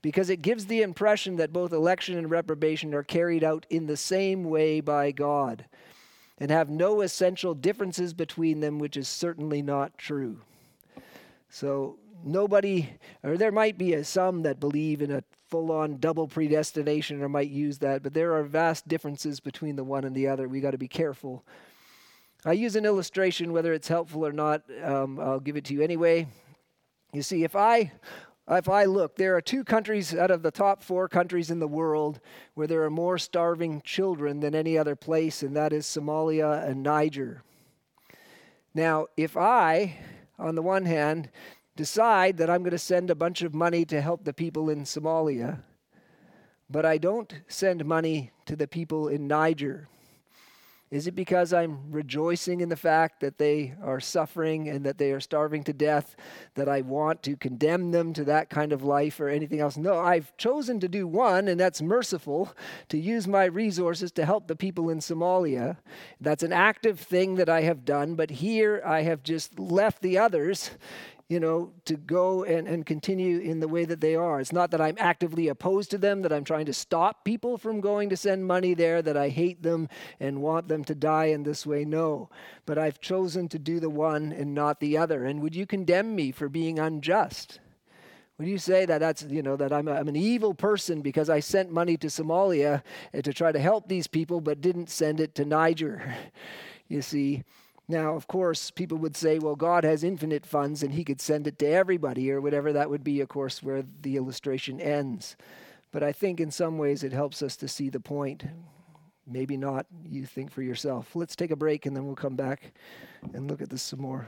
[SPEAKER 1] because it gives the impression that both election and reprobation are carried out in the same way by God and have no essential differences between them, which is certainly not true. So there might be some that believe in a full-on double predestination or might use that, but there are vast differences between the one and the other. We got to be careful. I use an illustration, whether it's helpful or not. I'll give it to you anyway. You see, if I look, there are 2 countries out of the top 4 countries in the world where there are more starving children than any other place, and that is Somalia and Niger. Now, if I, on the one hand, decide that I'm going to send a bunch of money to help the people in Somalia, but I don't send money to the people in Niger, is it because I'm rejoicing in the fact that they are suffering and that they are starving to death, that I want to condemn them to that kind of life or anything else? No, I've chosen to do one, and that's merciful, to use my resources to help the people in Somalia. That's an active thing that I have done, but here I have just left the others, to go and continue in the way that they are. It's not that I'm actively opposed to them, that I'm trying to stop people from going to send money there, that I hate them and want them to die in this way. No, but I've chosen to do the one and not the other. And would you condemn me for being unjust? Would you say that that I'm an evil person because I sent money to Somalia to try to help these people, but didn't send it to Niger? You see. Now, of course, people would say, well, God has infinite funds and he could send it to everybody or whatever. That would be, of course, where the illustration ends. But I think in some ways it helps us to see the point. Maybe not. You think for yourself. Let's take a break and then we'll come back and look at this some more.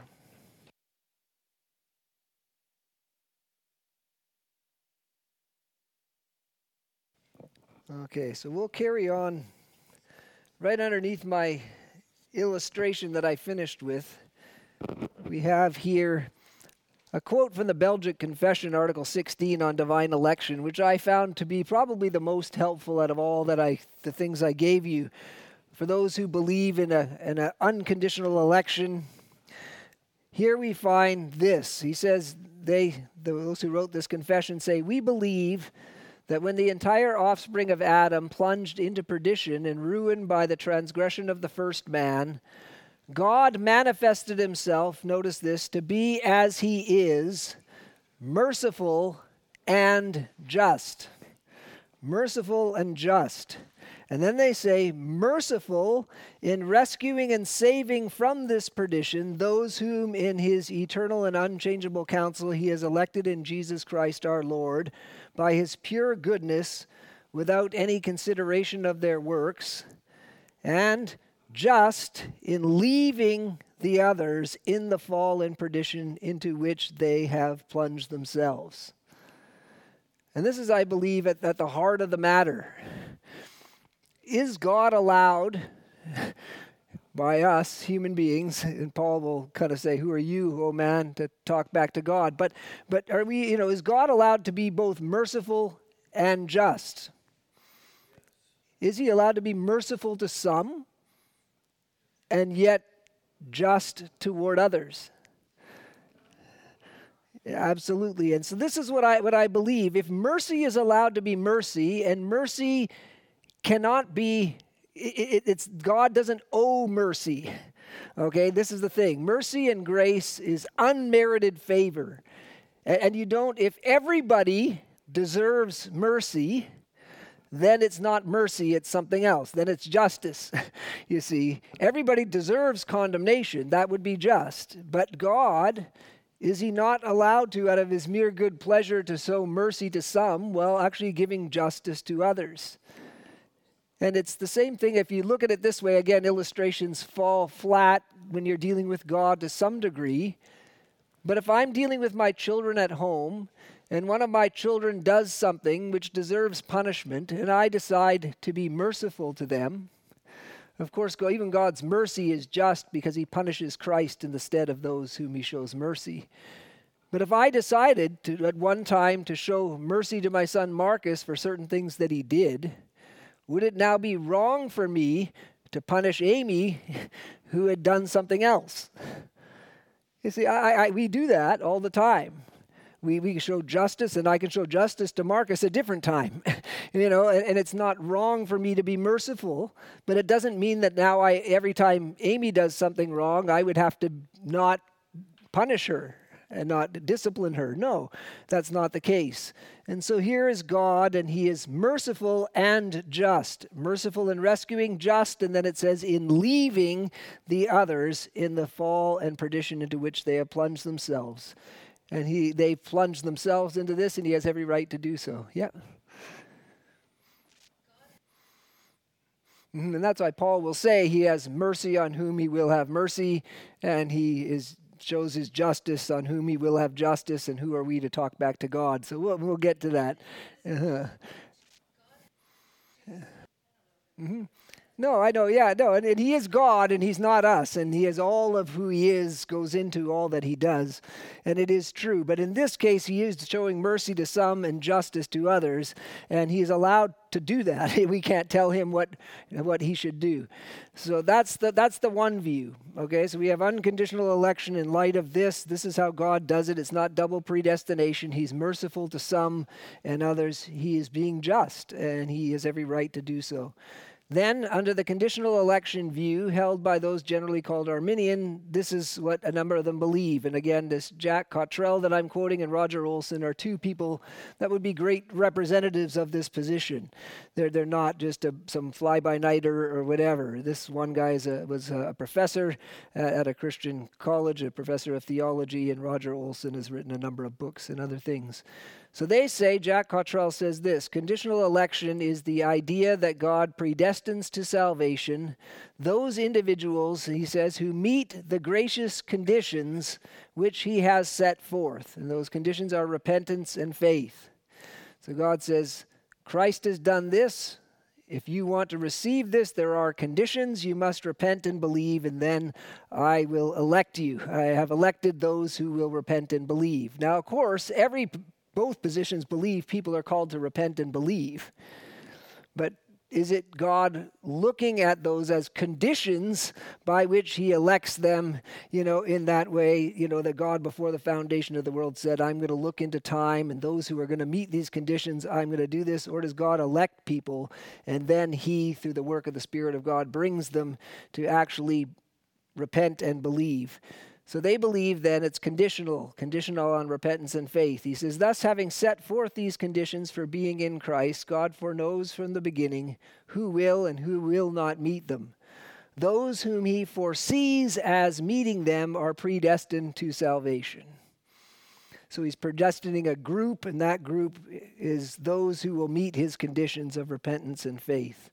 [SPEAKER 1] Okay, so we'll carry on right underneath my illustration that I finished with. We have here a quote from the Belgic Confession, Article 16 on divine election, which I found to be probably the most helpful out of all the things I gave you. For those who believe in an unconditional election, here we find this. He says, those who wrote this confession say, we believe that when the entire offspring of Adam plunged into perdition and ruin by the transgression of the first man, God manifested himself, notice this, to be as he is, merciful and just. Merciful and just. And then they say, merciful in rescuing and saving from this perdition those whom in his eternal and unchangeable counsel he has elected in Jesus Christ our Lord, by his pure goodness, without any consideration of their works, and just in leaving the others in the fall and perdition into which they have plunged themselves. And this is, I believe, at the heart of the matter. Is God allowed by us, human beings, and Paul will kind of say, who are you, oh man, to talk back to God? But are we, is God allowed to be both merciful and just? Is he allowed to be merciful to some and yet just toward others? Yeah, absolutely. And so this is what I believe. If mercy is allowed to be mercy, and mercy cannot be, it's God doesn't owe mercy. Okay, this is the thing. Mercy and grace is unmerited favor. And you don't, if everybody deserves mercy, then it's not mercy, it's something else. Then it's justice. You see, everybody deserves condemnation. That would be just. But God, is he not allowed to, out of his mere good pleasure, to show mercy to some, while actually giving justice to others? And it's the same thing if you look at it this way. Again, illustrations fall flat when you're dealing with God to some degree. But if I'm dealing with my children at home, and one of my children does something which deserves punishment, and I decide to be merciful to them, of course, even God's mercy is just because he punishes Christ in the stead of those whom he shows mercy. But if I decided to, at one time, to show mercy to my son Marcus for certain things that he did, would it now be wrong for me to punish Amy, who had done something else? You see, we do that all the time. We can show justice, and I can show justice to Marcus a different time. And it's not wrong for me to be merciful, but it doesn't mean that now every time Amy does something wrong, I would have to not punish her and not discipline her. No, that's not the case. And so here is God, and he is merciful and just. Merciful in rescuing, just, and then it says in leaving the others in the fall and perdition into which they have plunged themselves. And they plunged themselves into this, and he has every right to do so. Yeah. And that's why Paul will say he has mercy on whom he will have mercy, and he shows his justice on whom he will have justice, and who are we to talk back to God? So we'll get to that. No, I know, yeah, no, and he is God, and he's not us, and he is all of who he is, goes into all that he does, and it is true. But in this case, he is showing mercy to some and justice to others, and he is allowed to do that. We can't tell him what he should do. So that's the one view, okay? So we have unconditional election in light of this. This is how God does it. It's not double predestination. He's merciful to some and others. He is being just, and he has every right to do so. Then, under the conditional election view held by those generally called Arminian, this is what a number of them believe. And again, this Jack Cottrell that I'm quoting and Roger Olson are two people that would be great representatives of this position. They're not just some fly-by-nighter or whatever. This one guy was a professor at a Christian college, a professor of theology, and Roger Olson has written a number of books and other things. So they say, Jack Cottrell says this, conditional election is the idea that God predestines to salvation those individuals, he says, who meet the gracious conditions which he has set forth. And those conditions are repentance and faith. So God says, Christ has done this. If you want to receive this, there are conditions. You must repent and believe, and then I will elect you. I have elected those who will repent and believe. Now, of course, both positions believe people are called to repent and believe. But is it God looking at those as conditions by which he elects them, in that way, that God before the foundation of the world said, I'm going to look into time, and those who are going to meet these conditions, I'm going to do this? Or does God elect people, and then he, through the work of the Spirit of God, brings them to actually repent and believe? So they believe then it's conditional on repentance and faith. He says, thus having set forth these conditions for being in Christ, God foreknows from the beginning who will and who will not meet them. Those whom he foresees as meeting them are predestined to salvation. So he's predestining a group, and that group is those who will meet his conditions of repentance and faith.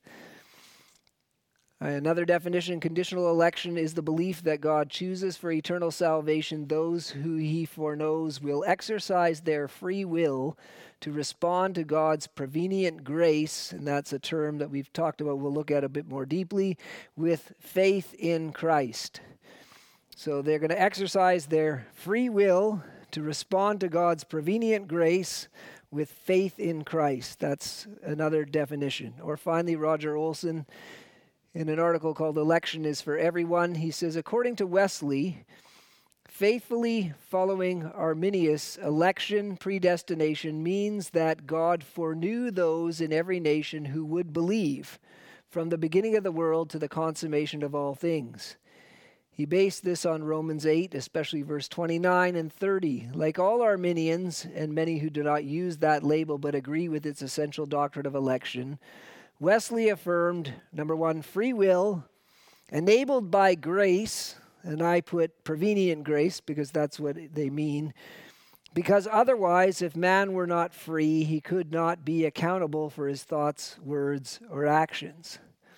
[SPEAKER 1] Another definition, conditional election, is the belief that God chooses for eternal salvation those who he foreknows will exercise their free will to respond to God's prevenient grace, and that's a term that we've talked about, we'll look at a bit more deeply, with faith in Christ. So they're going to exercise their free will to respond to God's prevenient grace with faith in Christ. That's another definition. Or finally, Roger Olson, in an article called Election is for Everyone, he says, according to Wesley, faithfully following Arminius, election predestination means that God foreknew those in every nation who would believe from the beginning of the world to the consummation of all things. He based this on Romans 8, especially verse 29 and 30. Like all Arminians, and many who do not use that label but agree with its essential doctrine of election, Wesley affirmed, number one, free will, enabled by grace, and I put prevenient grace because that's what they mean, because otherwise, if man were not free, he could not be accountable for his thoughts, words, or actions.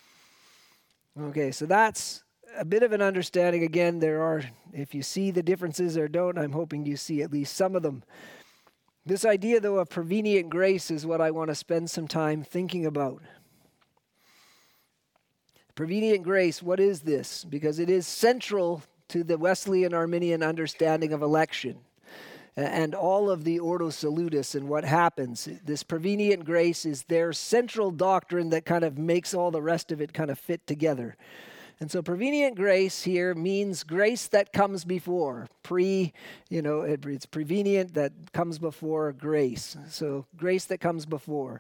[SPEAKER 1] Okay, so that's a bit of an understanding. Again, there are, if you see the differences or don't, I'm hoping you see at least some of them. This idea, though, of prevenient grace is what I want to spend some time thinking about. Prevenient grace, what is this? Because it is central to the Wesleyan Arminian understanding of election and all of the Ordo Salutis and what happens. This prevenient grace is their central doctrine that kind of makes all the rest of it kind of fit together. And so prevenient grace here means grace that comes before. It's prevenient that comes before grace. So grace that comes before.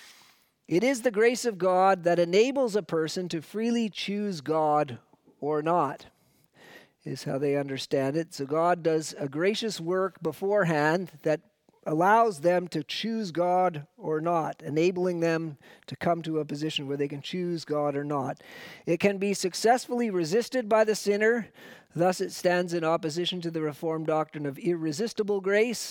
[SPEAKER 1] It is the grace of God that enables a person to freely choose God or not, is how they understand it. So God does a gracious work beforehand that allows them to choose God or not, enabling them to come to a position where they can choose God or not. It can be successfully resisted by the sinner. Thus, it stands in opposition to the Reformed doctrine of irresistible grace.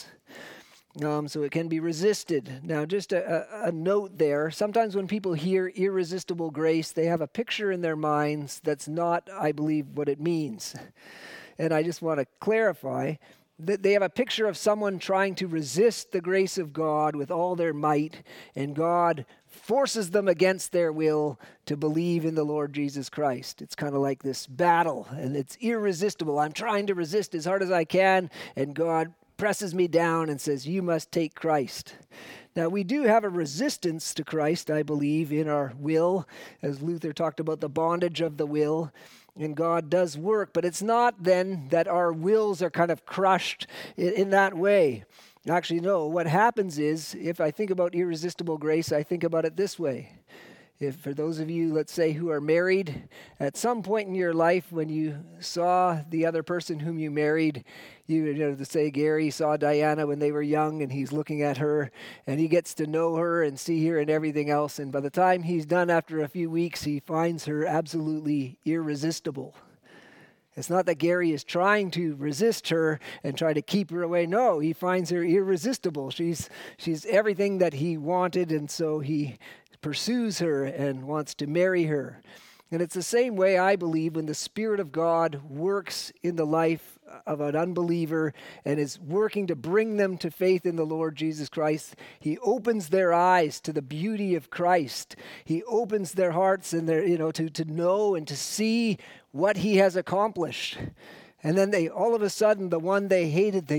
[SPEAKER 1] So it can be resisted. Now, just a note there. Sometimes when people hear irresistible grace, they have a picture in their minds that's not, I believe, what it means. And I just want to clarify that they have a picture of someone trying to resist the grace of God with all their might, and God forces them against their will to believe in the Lord Jesus Christ. It's kind of like this battle, and it's irresistible. I'm trying to resist as hard as I can, and God presses me down and says, you must take Christ. Now, we do have a resistance to Christ, I believe, in our will, as Luther talked about the bondage of the will. And God does work, but it's not then that our wills are kind of crushed in that way. Actually, no. What happens is, if I think about irresistible grace, I think about it this way. If for those of you, let's say, who are married, at some point in your life when you saw the other person whom you married, to say Gary saw Diana when they were young and he's looking at her and he gets to know her and see her and everything else. And by the time he's done after a few weeks, he finds her absolutely irresistible. It's not that Gary is trying to resist her and try to keep her away. No, he finds her irresistible. She's everything that he wanted, and so he pursues her and wants to marry her. And it's the same way, I believe, when the Spirit of God works in the life of an unbeliever and is working to bring them to faith in the Lord Jesus Christ. He opens their eyes to the beauty of Christ. He opens their hearts and their, to know and to see what he has accomplished. And then all of a sudden, the one they hated,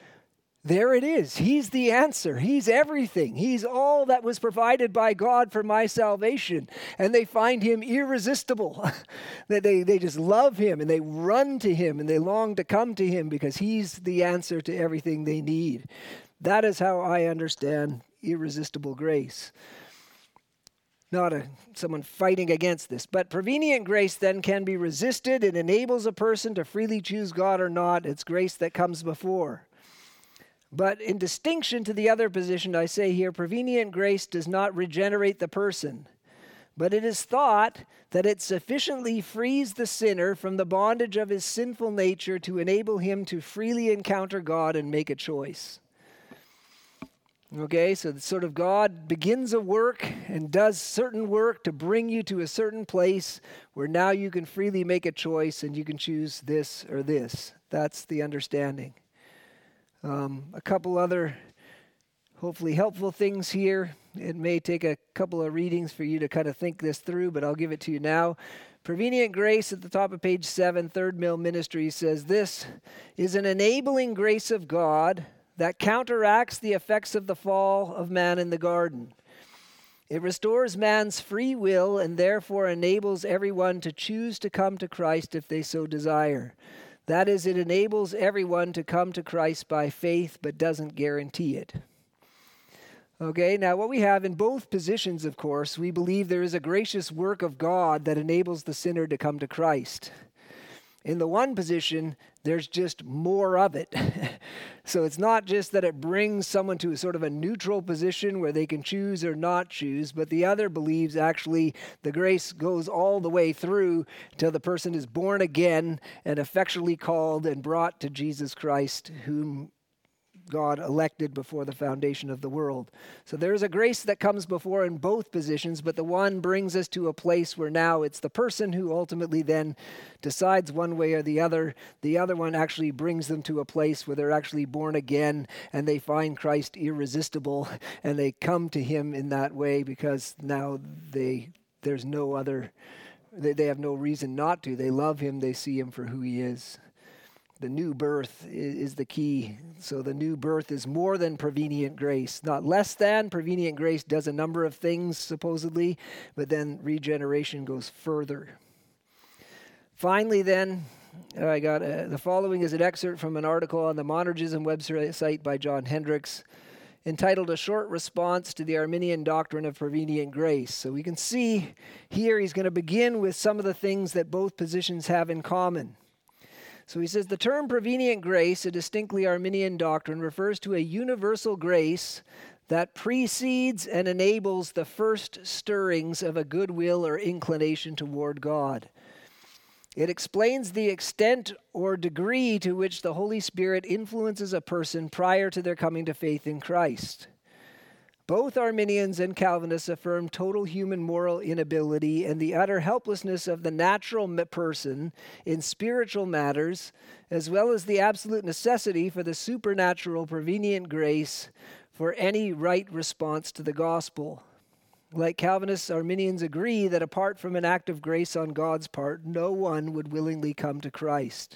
[SPEAKER 1] there it is. He's the answer. He's everything. He's all that was provided by God for my salvation. And they find him irresistible. They just love him and they run to him and they long to come to him because he's the answer to everything they need. That is how I understand irresistible grace. Not someone fighting against this. But prevenient grace then can be resisted. It enables a person to freely choose God or not. It's grace that comes before. But in distinction to the other position, I say here, prevenient grace does not regenerate the person, but it is thought that it sufficiently frees the sinner from the bondage of his sinful nature to enable him to freely encounter God and make a choice. Okay, so sort of God begins a work and does certain work to bring you to a certain place where now you can freely make a choice and you can choose this or this. That's the understanding. A couple other hopefully helpful things here. It may take a couple of readings for you to kind of think this through, but I'll give it to you now. Prevenient grace at the top of page 7, Third Mill Ministry says, this is an enabling grace of God that counteracts the effects of the fall of man in the garden. It restores man's free will and therefore enables everyone to choose to come to Christ if they so desire. That is, it enables everyone to come to Christ by faith, but doesn't guarantee it. Okay, now what we have in both positions, of course, we believe there is a gracious work of God that enables the sinner to come to Christ. In the one position, there's just more of it. So it's not just that it brings someone to a sort of a neutral position where they can choose or not choose, but the other believes actually the grace goes all the way through till the person is born again and effectually called and brought to Jesus Christ, whom God elected before the foundation of the world. So there's a grace that comes before in both positions, but the one brings us to a place where now it's the person who ultimately then decides one way or the other. The other one actually brings them to a place where they're actually born again and they find Christ irresistible and they come to him in that way because now there's no other, they have no reason not to. They love him, they see him for who he is. The new birth is the key. So the new birth is more than prevenient grace, not less than. Prevenient grace does a number of things, supposedly, but then regeneration goes further. Finally, then, I got the following is an excerpt from an article on the Monergism website by John Hendricks entitled A Short Response to the Arminian Doctrine of Prevenient Grace. So we can see here he's going to begin with some of the things that both positions have in common. So he says, the term prevenient grace, a distinctly Arminian doctrine, refers to a universal grace that precedes and enables the first stirrings of a goodwill or inclination toward God. It explains the extent or degree to which the Holy Spirit influences a person prior to their coming to faith in Christ. Both Arminians and Calvinists affirm total human moral inability and the utter helplessness of the natural person in spiritual matters, as well as the absolute necessity for the supernatural prevenient grace for any right response to the gospel. Like Calvinists, Arminians agree that apart from an act of grace on God's part, no one would willingly come to Christ.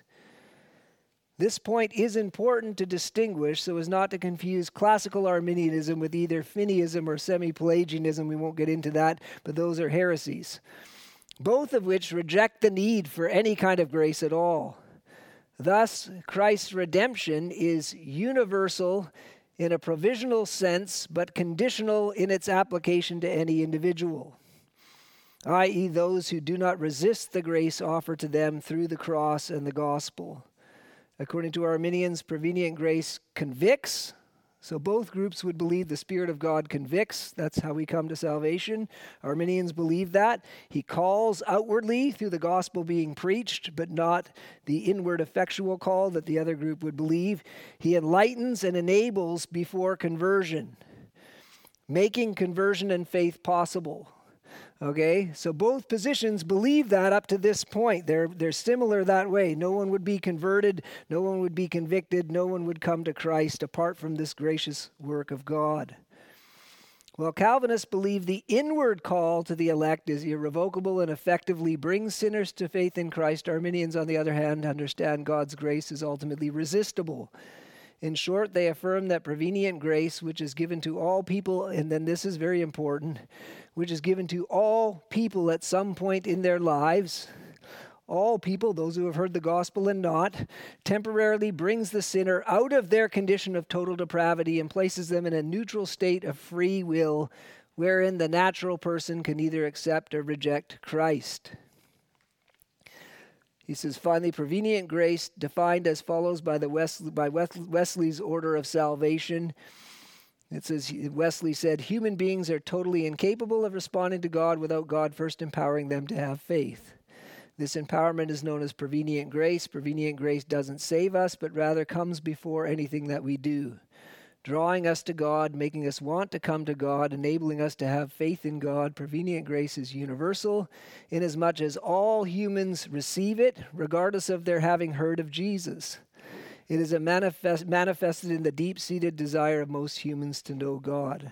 [SPEAKER 1] This point is important to distinguish so as not to confuse classical Arminianism with either Finneyism or semi-Pelagianism. We won't get into that, but those are heresies, both of which reject the need for any kind of grace at all. Thus, Christ's redemption is universal in a provisional sense, but conditional in its application to any individual, i.e., those who do not resist the grace offered to them through the cross and the gospel. According to Arminians, prevenient grace convicts. So both groups would believe the Spirit of God convicts. That's how we come to salvation. Arminians believe that. He calls outwardly through the gospel being preached, but not the inward effectual call that the other group would believe. He enlightens and enables before conversion, making conversion and faith possible. Okay, so both positions believe that up to this point. They're similar that way. No one would be converted, no one would be convicted, no one would come to Christ apart from this gracious work of God. While Calvinists believe the inward call to the elect is irrevocable and effectively brings sinners to faith in Christ, Arminians, on the other hand, understand God's grace is ultimately resistible. In short, they affirm that prevenient grace, which is given to all people, and then this is very important, which is given to all people at some point in their lives, all people, those who have heard the gospel and not, temporarily brings the sinner out of their condition of total depravity and places them in a neutral state of free will, wherein the natural person can either accept or reject Christ. He says, finally, prevenient grace, defined as follows by Wesley's order of salvation. It says, Wesley said, human beings are totally incapable of responding to God without God first empowering them to have faith. This empowerment is known as prevenient grace. Prevenient grace doesn't save us, but rather comes before anything that we do, drawing us to God, making us want to come to God, enabling us to have faith in God. Prevenient grace is universal, inasmuch as all humans receive it, regardless of their having heard of Jesus. It is manifested in the deep-seated desire of most humans to know God.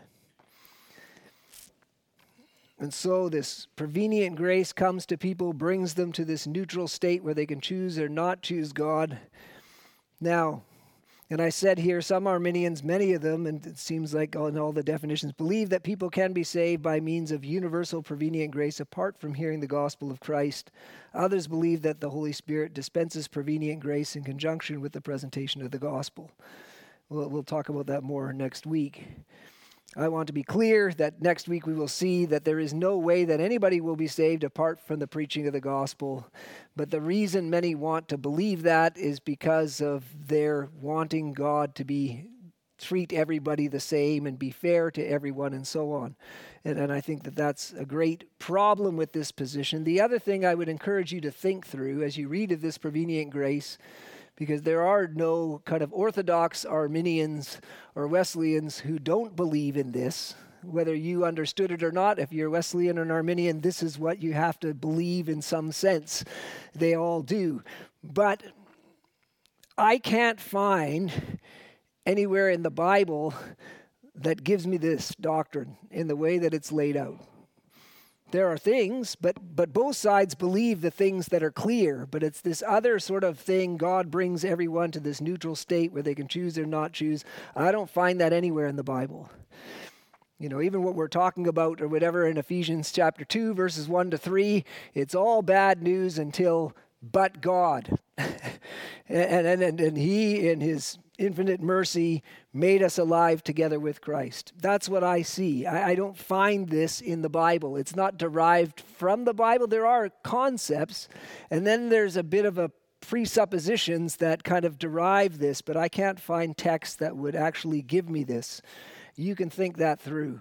[SPEAKER 1] And so this prevenient grace comes to people, brings them to this neutral state where they can choose or not choose God. Now, and I said here, some Arminians, many of them, and it seems like in all the definitions, believe that people can be saved by means of universal prevenient grace apart from hearing the gospel of Christ. Others believe that the Holy Spirit dispenses prevenient grace in conjunction with the presentation of the gospel. We'll talk about that more next week. I want to be clear that next week we will see that there is no way that anybody will be saved apart from the preaching of the gospel. But the reason many want to believe that is because of their wanting God to treat everybody the same and be fair to everyone and so on. And I think that that's a great problem with this position. The other thing I would encourage you to think through as you read of this prevenient grace, because there are no kind of orthodox Arminians or Wesleyans who don't believe in this. Whether you understood it or not, if you're Wesleyan or an Arminian, this is what you have to believe in some sense. They all do. But I can't find anywhere in the Bible that gives me this doctrine in the way that it's laid out. There are things, but both sides believe the things that are clear, but it's this other sort of thing. God brings everyone to this neutral state where they can choose or not choose. I don't find that anywhere in the Bible. You know, even what we're talking about or whatever in Ephesians chapter 2, verses 1 to 3, it's all bad news until but God. and he, in his infinite mercy, made us alive together with Christ. That's what I see. I don't find this in the Bible. It's not derived from the Bible. There are concepts, and then there's a bit of a presuppositions that kind of derive this, but I can't find text that would actually give me this. You can think that through.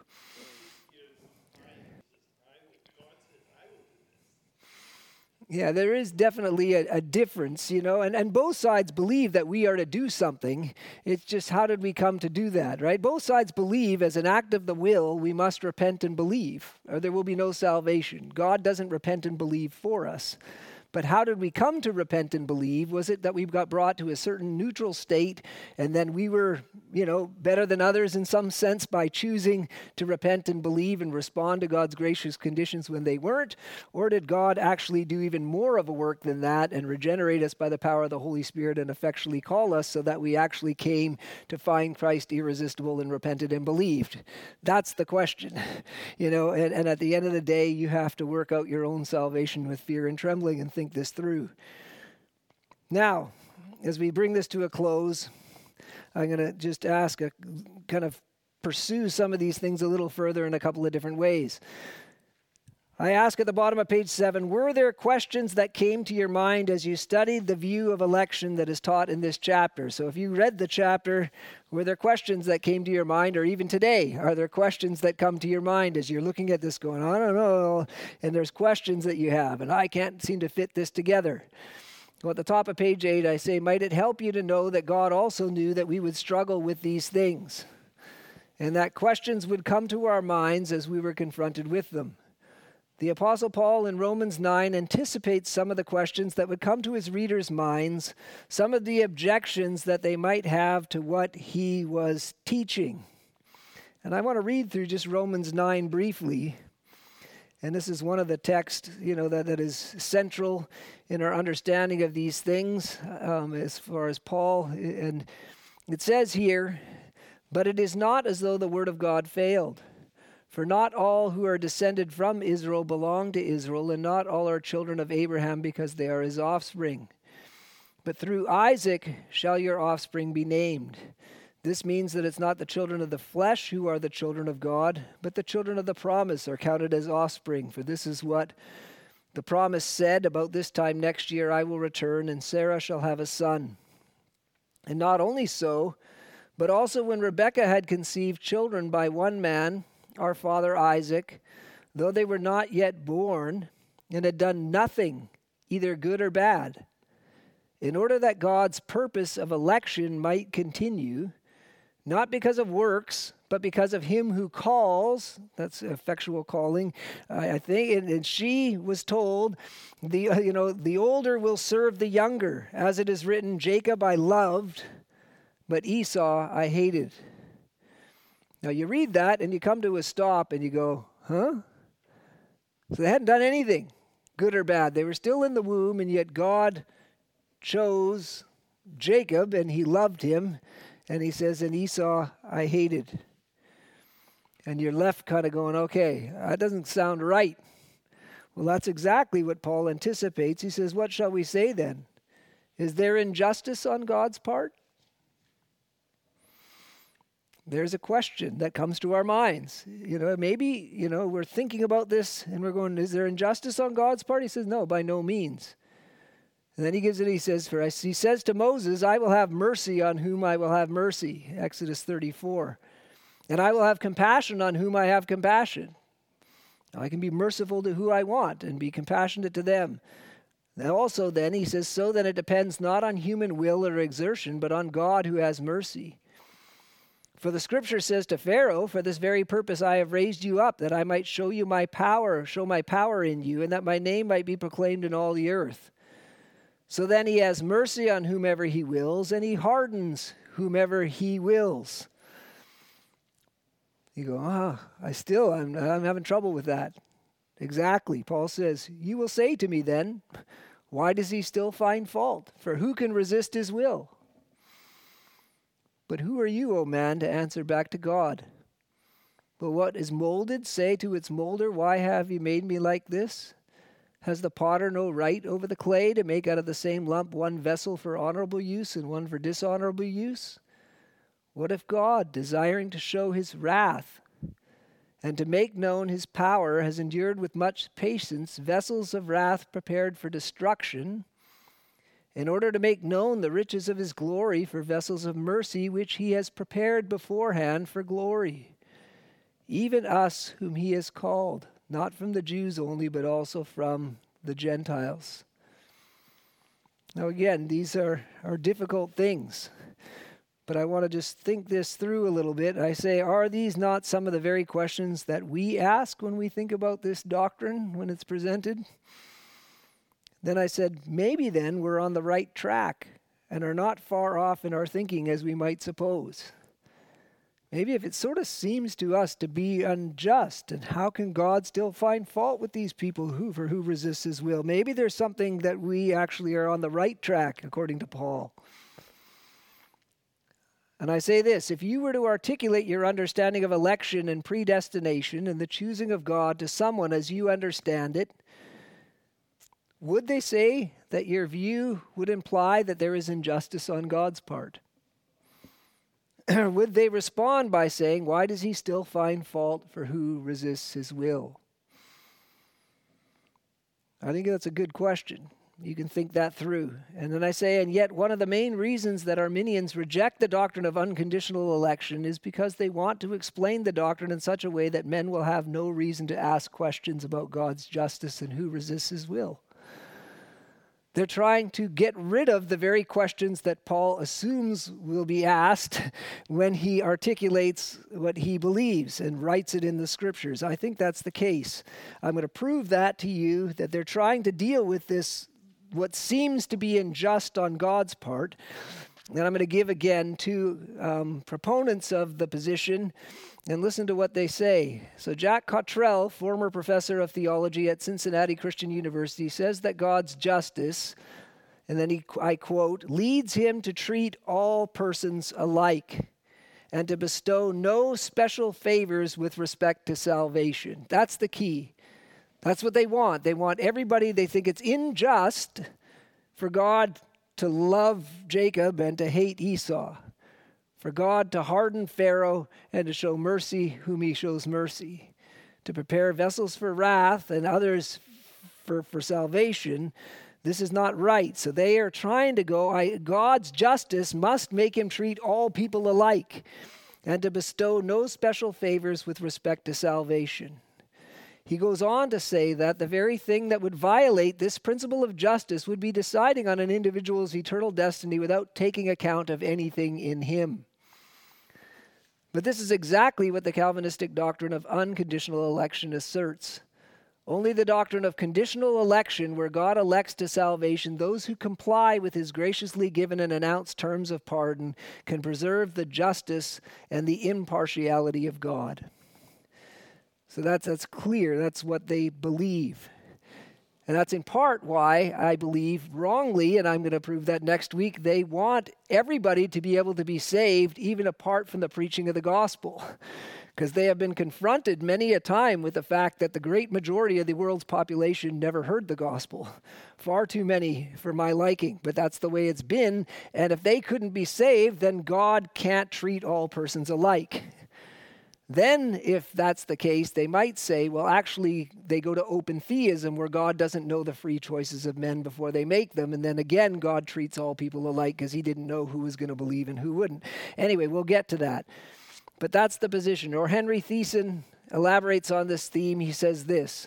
[SPEAKER 1] Yeah, there is definitely a difference, and both sides believe that we are to do something. It's just how did we come to do that, right? Both sides believe as an act of the will, we must repent and believe, or there will be no salvation. God doesn't repent and believe for us. But how did we come to repent and believe? Was it that we got brought to a certain neutral state and then we were, better than others in some sense by choosing to repent and believe and respond to God's gracious conditions when they weren't? Or did God actually do even more of a work than that and regenerate us by the power of the Holy Spirit and effectually call us so that we actually came to find Christ irresistible and repented and believed? That's the question, and at the end of the day, you have to work out your own salvation with fear and trembling and think this through. Now, as we bring this to a close, I'm going to just kind of pursue some of these things a little further in a couple of different ways. I ask at the bottom of page 7, were there questions that came to your mind as you studied the view of election that is taught in this chapter? So if you read the chapter, were there questions that came to your mind, or even today, are there questions that come to your mind as you're looking at this going, I don't know, and there's questions that you have, and I can't seem to fit this together. Well, at the top of page 8, I say, might it help you to know that God also knew that we would struggle with these things, and that questions would come to our minds as we were confronted with them. The Apostle Paul in Romans 9 anticipates some of the questions that would come to his readers' minds, some of the objections that they might have to what he was teaching. And I want to read through just Romans 9 briefly. And this is one of the texts, that is central in our understanding of these things as far as Paul. And it says here, but it is not as though the word of God failed. For not all who are descended from Israel belong to Israel, and not all are children of Abraham because they are his offspring. But through Isaac shall your offspring be named. This means that it's not the children of the flesh who are the children of God, but the children of the promise are counted as offspring. For this is what the promise said, about this time next year I will return, and Sarah shall have a son. And not only so, but also when Rebekah had conceived children by one man, our father Isaac, though they were not yet born and had done nothing, either good or bad, in order that God's purpose of election might continue, not because of works, but because of him who calls. That's effectual calling, I think. And she was told, the older will serve the younger. As it is written, Jacob I loved, but Esau I hated. Now you read that and you come to a stop and you go, huh? So they hadn't done anything, good or bad. They were still in the womb, and yet God chose Jacob and he loved him. And he says, and Esau I hated. And you're left kind of going, okay, that doesn't sound right. Well, that's exactly what Paul anticipates. He says, what shall we say then? Is there injustice on God's part? There's a question that comes to our minds. Maybe, we're thinking about this and we're going, is there injustice on God's part? He says, no, by no means. And then he says, he says to Moses, I will have mercy on whom I will have mercy. Exodus 34. And I will have compassion on whom I have compassion. I can be merciful to who I want and be compassionate to them. And also then, he says, so then it depends not on human will or exertion, but on God who has mercy. For the scripture says to Pharaoh, for this very purpose I have raised you up, that I might show my power in you, and that my name might be proclaimed in all the earth. So then he has mercy on whomever he wills, and he hardens whomever he wills. You go, I'm having trouble with that. Exactly. Paul says, you will say to me then, why does he still find fault? For who can resist his will? But who are you, O man, to answer back to God? But what is molded, say to its molder, why have you made me like this? Has the potter no right over the clay to make out of the same lump one vessel for honorable use and one for dishonorable use? What if God, desiring to show his wrath and to make known his power, has endured with much patience vessels of wrath prepared for destruction, in order to make known the riches of his glory for vessels of mercy, which he has prepared beforehand for glory? Even us whom he has called, not from the Jews only, but also from the Gentiles. Now again, these are difficult things, but I want to just think this through a little bit. I say, are these not some of the very questions that we ask when we think about this doctrine, when it's presented? Then I said, maybe then we're on the right track and are not far off in our thinking as we might suppose. Maybe if it sort of seems to us to be unjust, and how can God still find fault with these people who resist his will? Maybe there's something that we actually are on the right track, according to Paul. And I say this, if you were to articulate your understanding of election and predestination and the choosing of God to someone as you understand it, would they say that your view would imply that there is injustice on God's part? Or would they respond by saying, why does he still find fault for who resists his will? I think that's a good question. You can think that through. And then I say, and yet one of the main reasons that Arminians reject the doctrine of unconditional election is because they want to explain the doctrine in such a way that men will have no reason to ask questions about God's justice and who resists his will. They're trying to get rid of the very questions that Paul assumes will be asked when he articulates what he believes and writes it in the scriptures. I think that's the case. I'm going to prove that to you, that they're trying to deal with this, what seems to be unjust on God's part. And I'm going to give again two proponents of the position and listen to what they say. So Jack Cottrell, former professor of theology at Cincinnati Christian University, says that God's justice, and then I quote, leads him to treat all persons alike and to bestow no special favors with respect to salvation. That's the key. That's what they want. They want everybody, they think it's unjust for God to love Jacob and to hate Esau, for God to harden Pharaoh and to show mercy whom he shows mercy, to prepare vessels for wrath and others for salvation. This is not right. So they are trying to go, God's justice must make him treat all people alike and to bestow no special favors with respect to salvation. He goes on to say that the very thing that would violate this principle of justice would be deciding on an individual's eternal destiny without taking account of anything in him. But this is exactly what the Calvinistic doctrine of unconditional election asserts. Only the doctrine of conditional election, where God elects to salvation those who comply with his graciously given and announced terms of pardon, can preserve the justice and the impartiality of God. So that's clear. That's what they believe. And that's in part why I believe wrongly, and I'm going to prove that next week, they want everybody to be able to be saved, even apart from the preaching of the gospel. Because they have been confronted many a time with the fact that the great majority of the world's population never heard the gospel. Far too many for my liking, but that's the way it's been. And if they couldn't be saved, then God can't treat all persons alike. Then, if that's the case, they might say, well, actually, they go to open theism, where God doesn't know the free choices of men before they make them. And then again, God treats all people alike because he didn't know who was going to believe and who wouldn't. Anyway, we'll get to that. But that's the position. Or Henry Thiessen elaborates on this theme. He says this: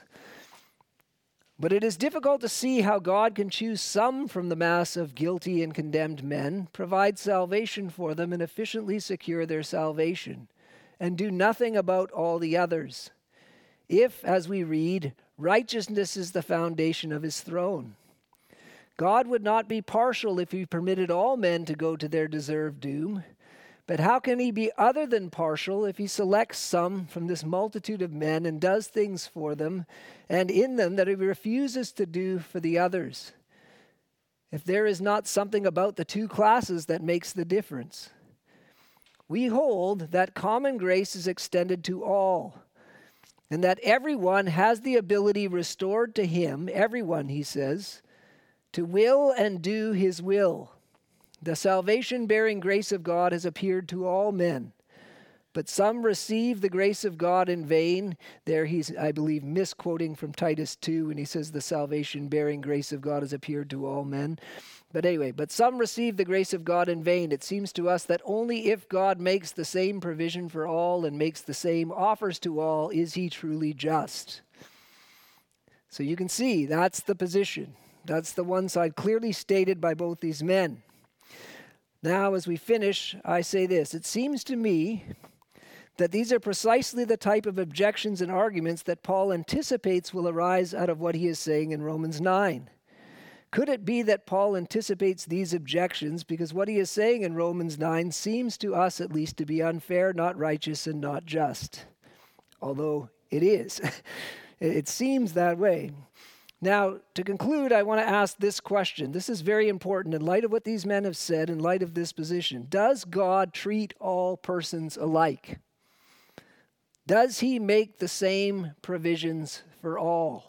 [SPEAKER 1] but it is difficult to see how God can choose some from the mass of guilty and condemned men, provide salvation for them, and efficiently secure their salvation, and do nothing about all the others, if, as we read, righteousness is the foundation of his throne. God would not be partial if he permitted all men to go to their deserved doom. But how can he be other than partial if he selects some from this multitude of men and does things for them and in them that he refuses to do for the others? If there is not something about the two classes that makes the difference. We hold that common grace is extended to all, and that everyone has the ability restored to him, everyone, he says, to will and do his will. The salvation-bearing grace of God has appeared to all men, but some receive the grace of God in vain. There he's, I believe, misquoting from Titus 2 when he says the salvation-bearing grace of God has appeared to all men. But anyway, but some receive the grace of God in vain. It seems to us that only if God makes the same provision for all and makes the same offers to all is he truly just. So you can see that's the position. That's the one side clearly stated by both these men. Now, as we finish, I say this. It seems to me that these are precisely the type of objections and arguments that Paul anticipates will arise out of what he is saying in Romans 9. Could it be that Paul anticipates these objections because what he is saying in Romans 9 seems to us at least to be unfair, not righteous, and not just? Although it is. It seems that way. Now, to conclude, I want to ask this question. This is very important in light of what these men have said, in light of this position. Does God treat all persons alike? Does he make the same provisions for all?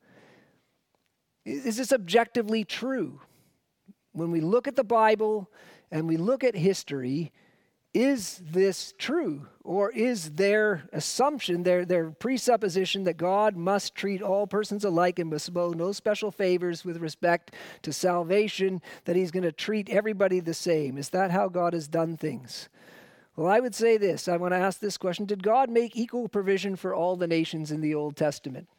[SPEAKER 1] Is this objectively true? When we look at the Bible and we look at history, is this true? Or is their assumption, their presupposition that God must treat all persons alike and bestow no special favors with respect to salvation, that he's going to treat everybody the same? Is that how God has done things? Well, I would say this. I want to ask this question. Did God make equal provision for all the nations in the Old Testament?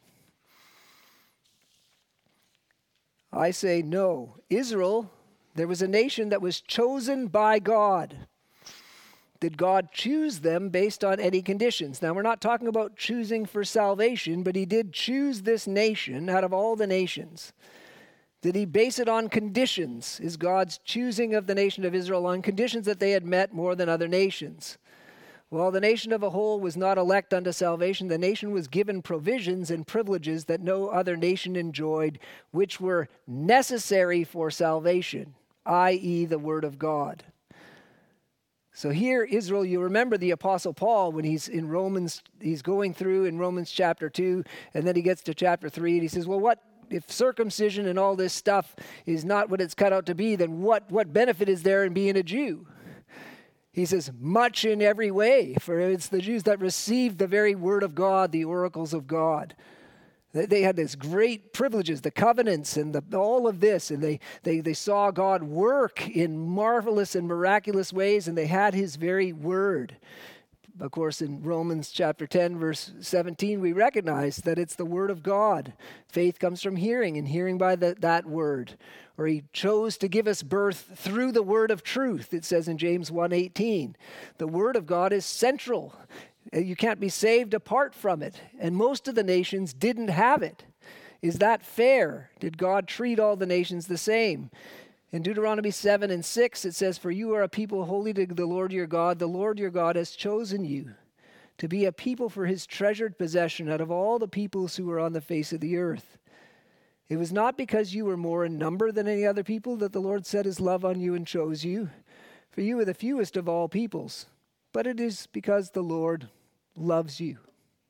[SPEAKER 1] I say no. Israel, there was a nation that was chosen by God. Did God choose them based on any conditions? Now, we're not talking about choosing for salvation, but he did choose this nation out of all the nations. Did he base it on conditions? Is God's choosing of the nation of Israel on conditions that they had met more than other nations? Well, the nation of a whole was not elect unto salvation. The nation was given provisions and privileges that no other nation enjoyed, which were necessary for salvation, i.e. the Word of God. So here, Israel, you remember the Apostle Paul when he's in Romans, he's going through in Romans chapter 2, and then he gets to chapter 3, and he says, well, what if circumcision and all this stuff is not what it's cut out to be, then what benefit is there in being a Jew? He says, much in every way, for it's the Jews that received the very word of God, the oracles of God. They had these great privileges, the covenants and all of this, and they saw God work in marvelous and miraculous ways, and they had his very word. Of course, in Romans chapter 10, verse 17, we recognize that it's the word of God. Faith comes from hearing, and hearing by that word. Or he chose to give us birth through the word of truth, it says in James 1:18. The word of God is central. You can't be saved apart from it. And most of the nations didn't have it. Is that fair? Did God treat all the nations the same? In Deuteronomy 7:6, it says, for you are a people holy to the Lord your God. The Lord your God has chosen you to be a people for his treasured possession out of all the peoples who are on the face of the earth. It was not because you were more in number than any other people that the Lord set his love on you and chose you, for you are the fewest of all peoples, but it is because the Lord loves you.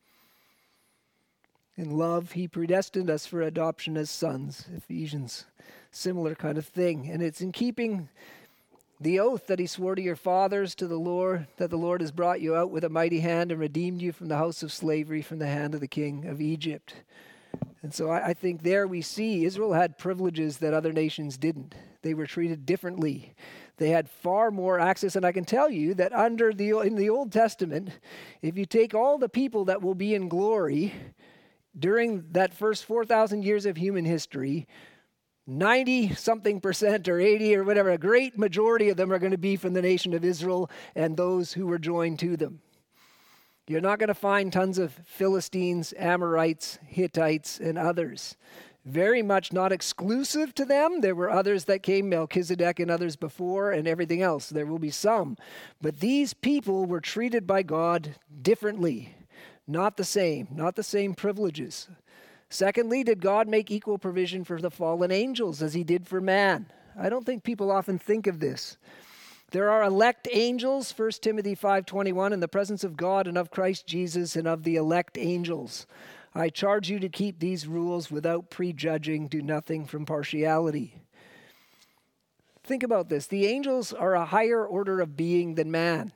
[SPEAKER 1] In love, he predestined us for adoption as sons. Ephesians, similar kind of thing. And it's in keeping the oath that he swore to your fathers, to the Lord, that the Lord has brought you out with a mighty hand and redeemed you from the house of slavery, from the hand of the king of Egypt. And so I think there we see Israel had privileges that other nations didn't. They were treated differently. They had far more access. And I can tell you that in the Old Testament, if you take all the people that will be in glory during that first 4,000 years of human history, 90-something% or 80 or whatever, a great majority of them are going to be from the nation of Israel and those who were joined to them. You're not going to find tons of Philistines, Amorites, Hittites, and others. Very much not exclusive to them. There were others that came, Melchizedek and others before, and everything else. There will be some. But these people were treated by God differently. Not the same privileges. Secondly, did God make equal provision for the fallen angels as he did for man? I don't think people often think of this. There are elect angels, 1 Timothy 5:21, in the presence of God and of Christ Jesus and of the elect angels. I charge you to keep these rules without prejudging. Do nothing from partiality. Think about this. The angels are a higher order of being than man.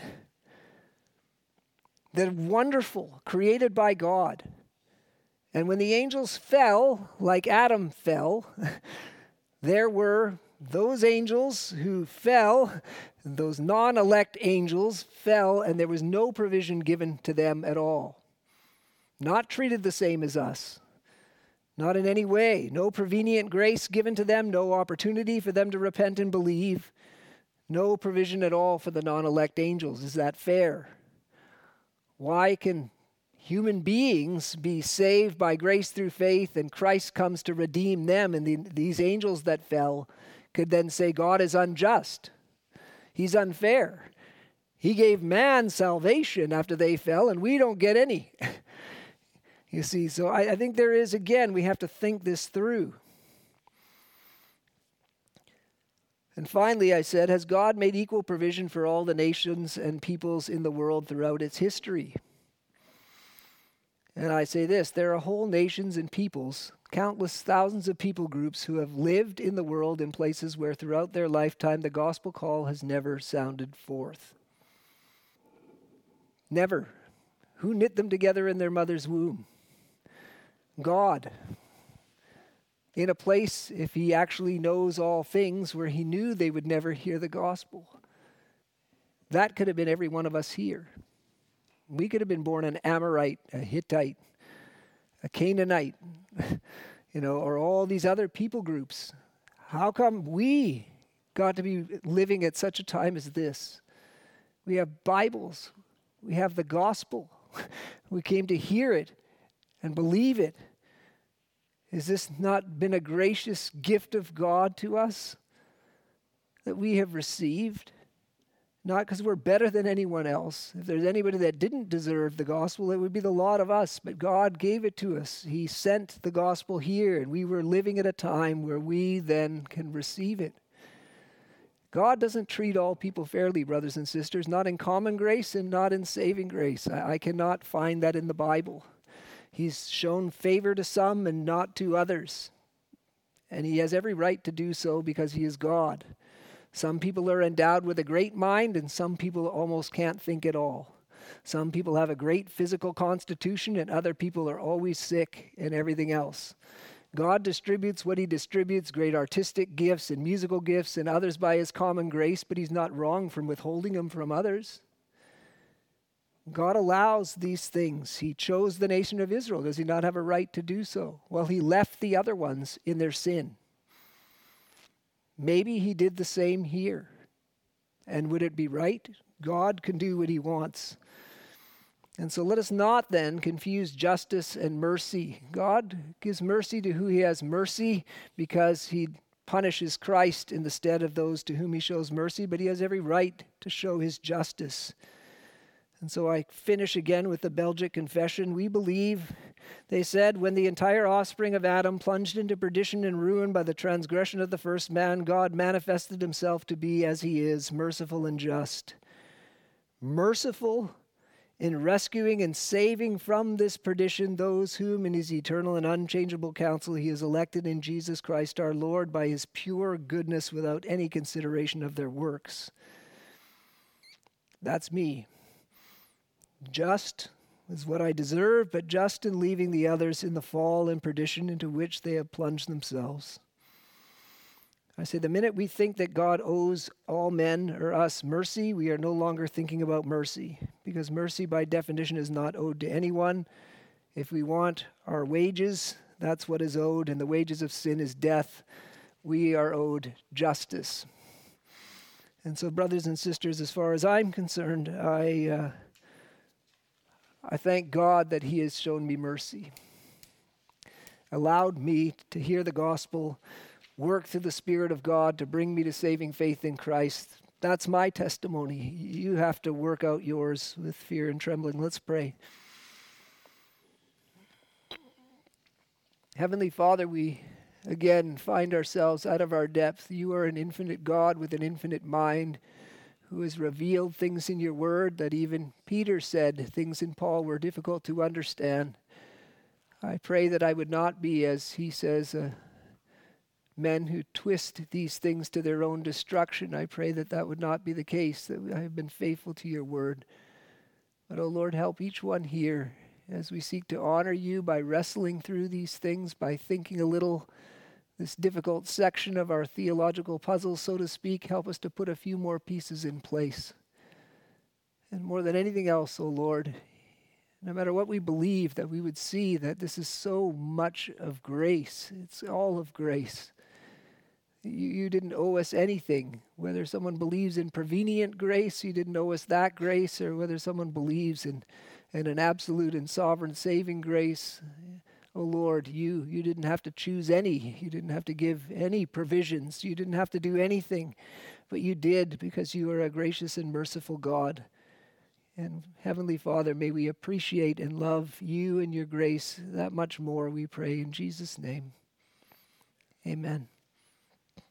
[SPEAKER 1] They're wonderful, created by God. And when the angels fell, like Adam fell, there were those angels who fell, those non-elect angels fell, and there was no provision given to them at all. Not treated the same as us. Not in any way. No prevenient grace given to them, no opportunity for them to repent and believe. No provision at all for the non-elect angels. Is that fair? Why can human beings be saved by grace through faith and Christ comes to redeem them, and these angels that fell could then say God is unjust? He's unfair. He gave man salvation after they fell and we don't get any. You see, so I think there is, again, we have to think this through. And finally, I said, has God made equal provision for all the nations and peoples in the world throughout its history? And I say this, there are whole nations and peoples, countless thousands of people groups who have lived in the world in places where throughout their lifetime the gospel call has never sounded forth. Never. Who knit them together in their mother's womb? God. In a place, if he actually knows all things, where he knew they would never hear the gospel. That could have been every one of us here. We could have been born an Amorite, a Hittite, a Canaanite, or all these other people groups. How come we got to be living at such a time as this? We have Bibles. We have the gospel. We came to hear it and believe it. Has this not been a gracious gift of God to us that we have received? Not because we're better than anyone else. If there's anybody that didn't deserve the gospel, it would be the lot of us. But God gave it to us. He sent the gospel here, and we were living at a time where we then can receive it. God doesn't treat all people fairly, brothers and sisters, not in common grace and not in saving grace. I cannot find that in the Bible. He's shown favor to some and not to others. And he has every right to do so because he is God. Some people are endowed with a great mind and some people almost can't think at all. Some people have a great physical constitution and other people are always sick and everything else. God distributes what he distributes, great artistic gifts and musical gifts and others by his common grace, but he's not wrong from withholding them from others. God allows these things. He chose the nation of Israel. Does he not have a right to do so? Well, he left the other ones in their sin. Maybe he did the same here. And would it be right? God can do what he wants. And so let us not then confuse justice and mercy. God gives mercy to who he has mercy because he punishes Christ in the stead of those to whom he shows mercy, but he has every right to show his justice. And so I finish again with the Belgic Confession. We believe, they said, when the entire offspring of Adam plunged into perdition and ruin by the transgression of the first man, God manifested himself to be as he is, merciful and just. Merciful in rescuing and saving from this perdition those whom in his eternal and unchangeable counsel he has elected in Jesus Christ our Lord by his pure goodness without any consideration of their works. That's me. Just is what I deserve, but just in leaving the others in the fall and perdition into which they have plunged themselves. I say the minute we think that God owes all men or us mercy, we are no longer thinking about mercy, because mercy by definition is not owed to anyone. If we want our wages, that's what is owed, and the wages of sin is death. We are owed justice. And so, brothers and sisters, as far as I'm concerned, I thank God that he has shown me mercy, allowed me to hear the gospel, work through the Spirit of God to bring me to saving faith in Christ. That's my testimony. You have to work out yours with fear and trembling. Let's pray. Heavenly Father, we again find ourselves out of our depth. You are an infinite God with an infinite mind. who has revealed things in your word that even Peter said things in Paul were difficult to understand. I pray that I would not be, as he says, men who twist these things to their own destruction. I pray that that would not be the case, that I have been faithful to your word. But, oh Lord, help each one here as we seek to honor you by wrestling through these things, by thinking a little this difficult section of our theological puzzle, so to speak. Help us to put a few more pieces in place. And more than anything else, oh Lord, no matter what we believe, that we would see that this is so much of grace. It's all of grace. You didn't owe us anything. Whether someone believes in prevenient grace, you didn't owe us that grace, or whether someone believes in an absolute and sovereign saving grace. Oh Lord, you didn't have to choose any. You didn't have to give any provisions. You didn't have to do anything. But you did, because you are a gracious and merciful God. And Heavenly Father, may we appreciate and love you and your grace that much more, we pray in Jesus' name. Amen.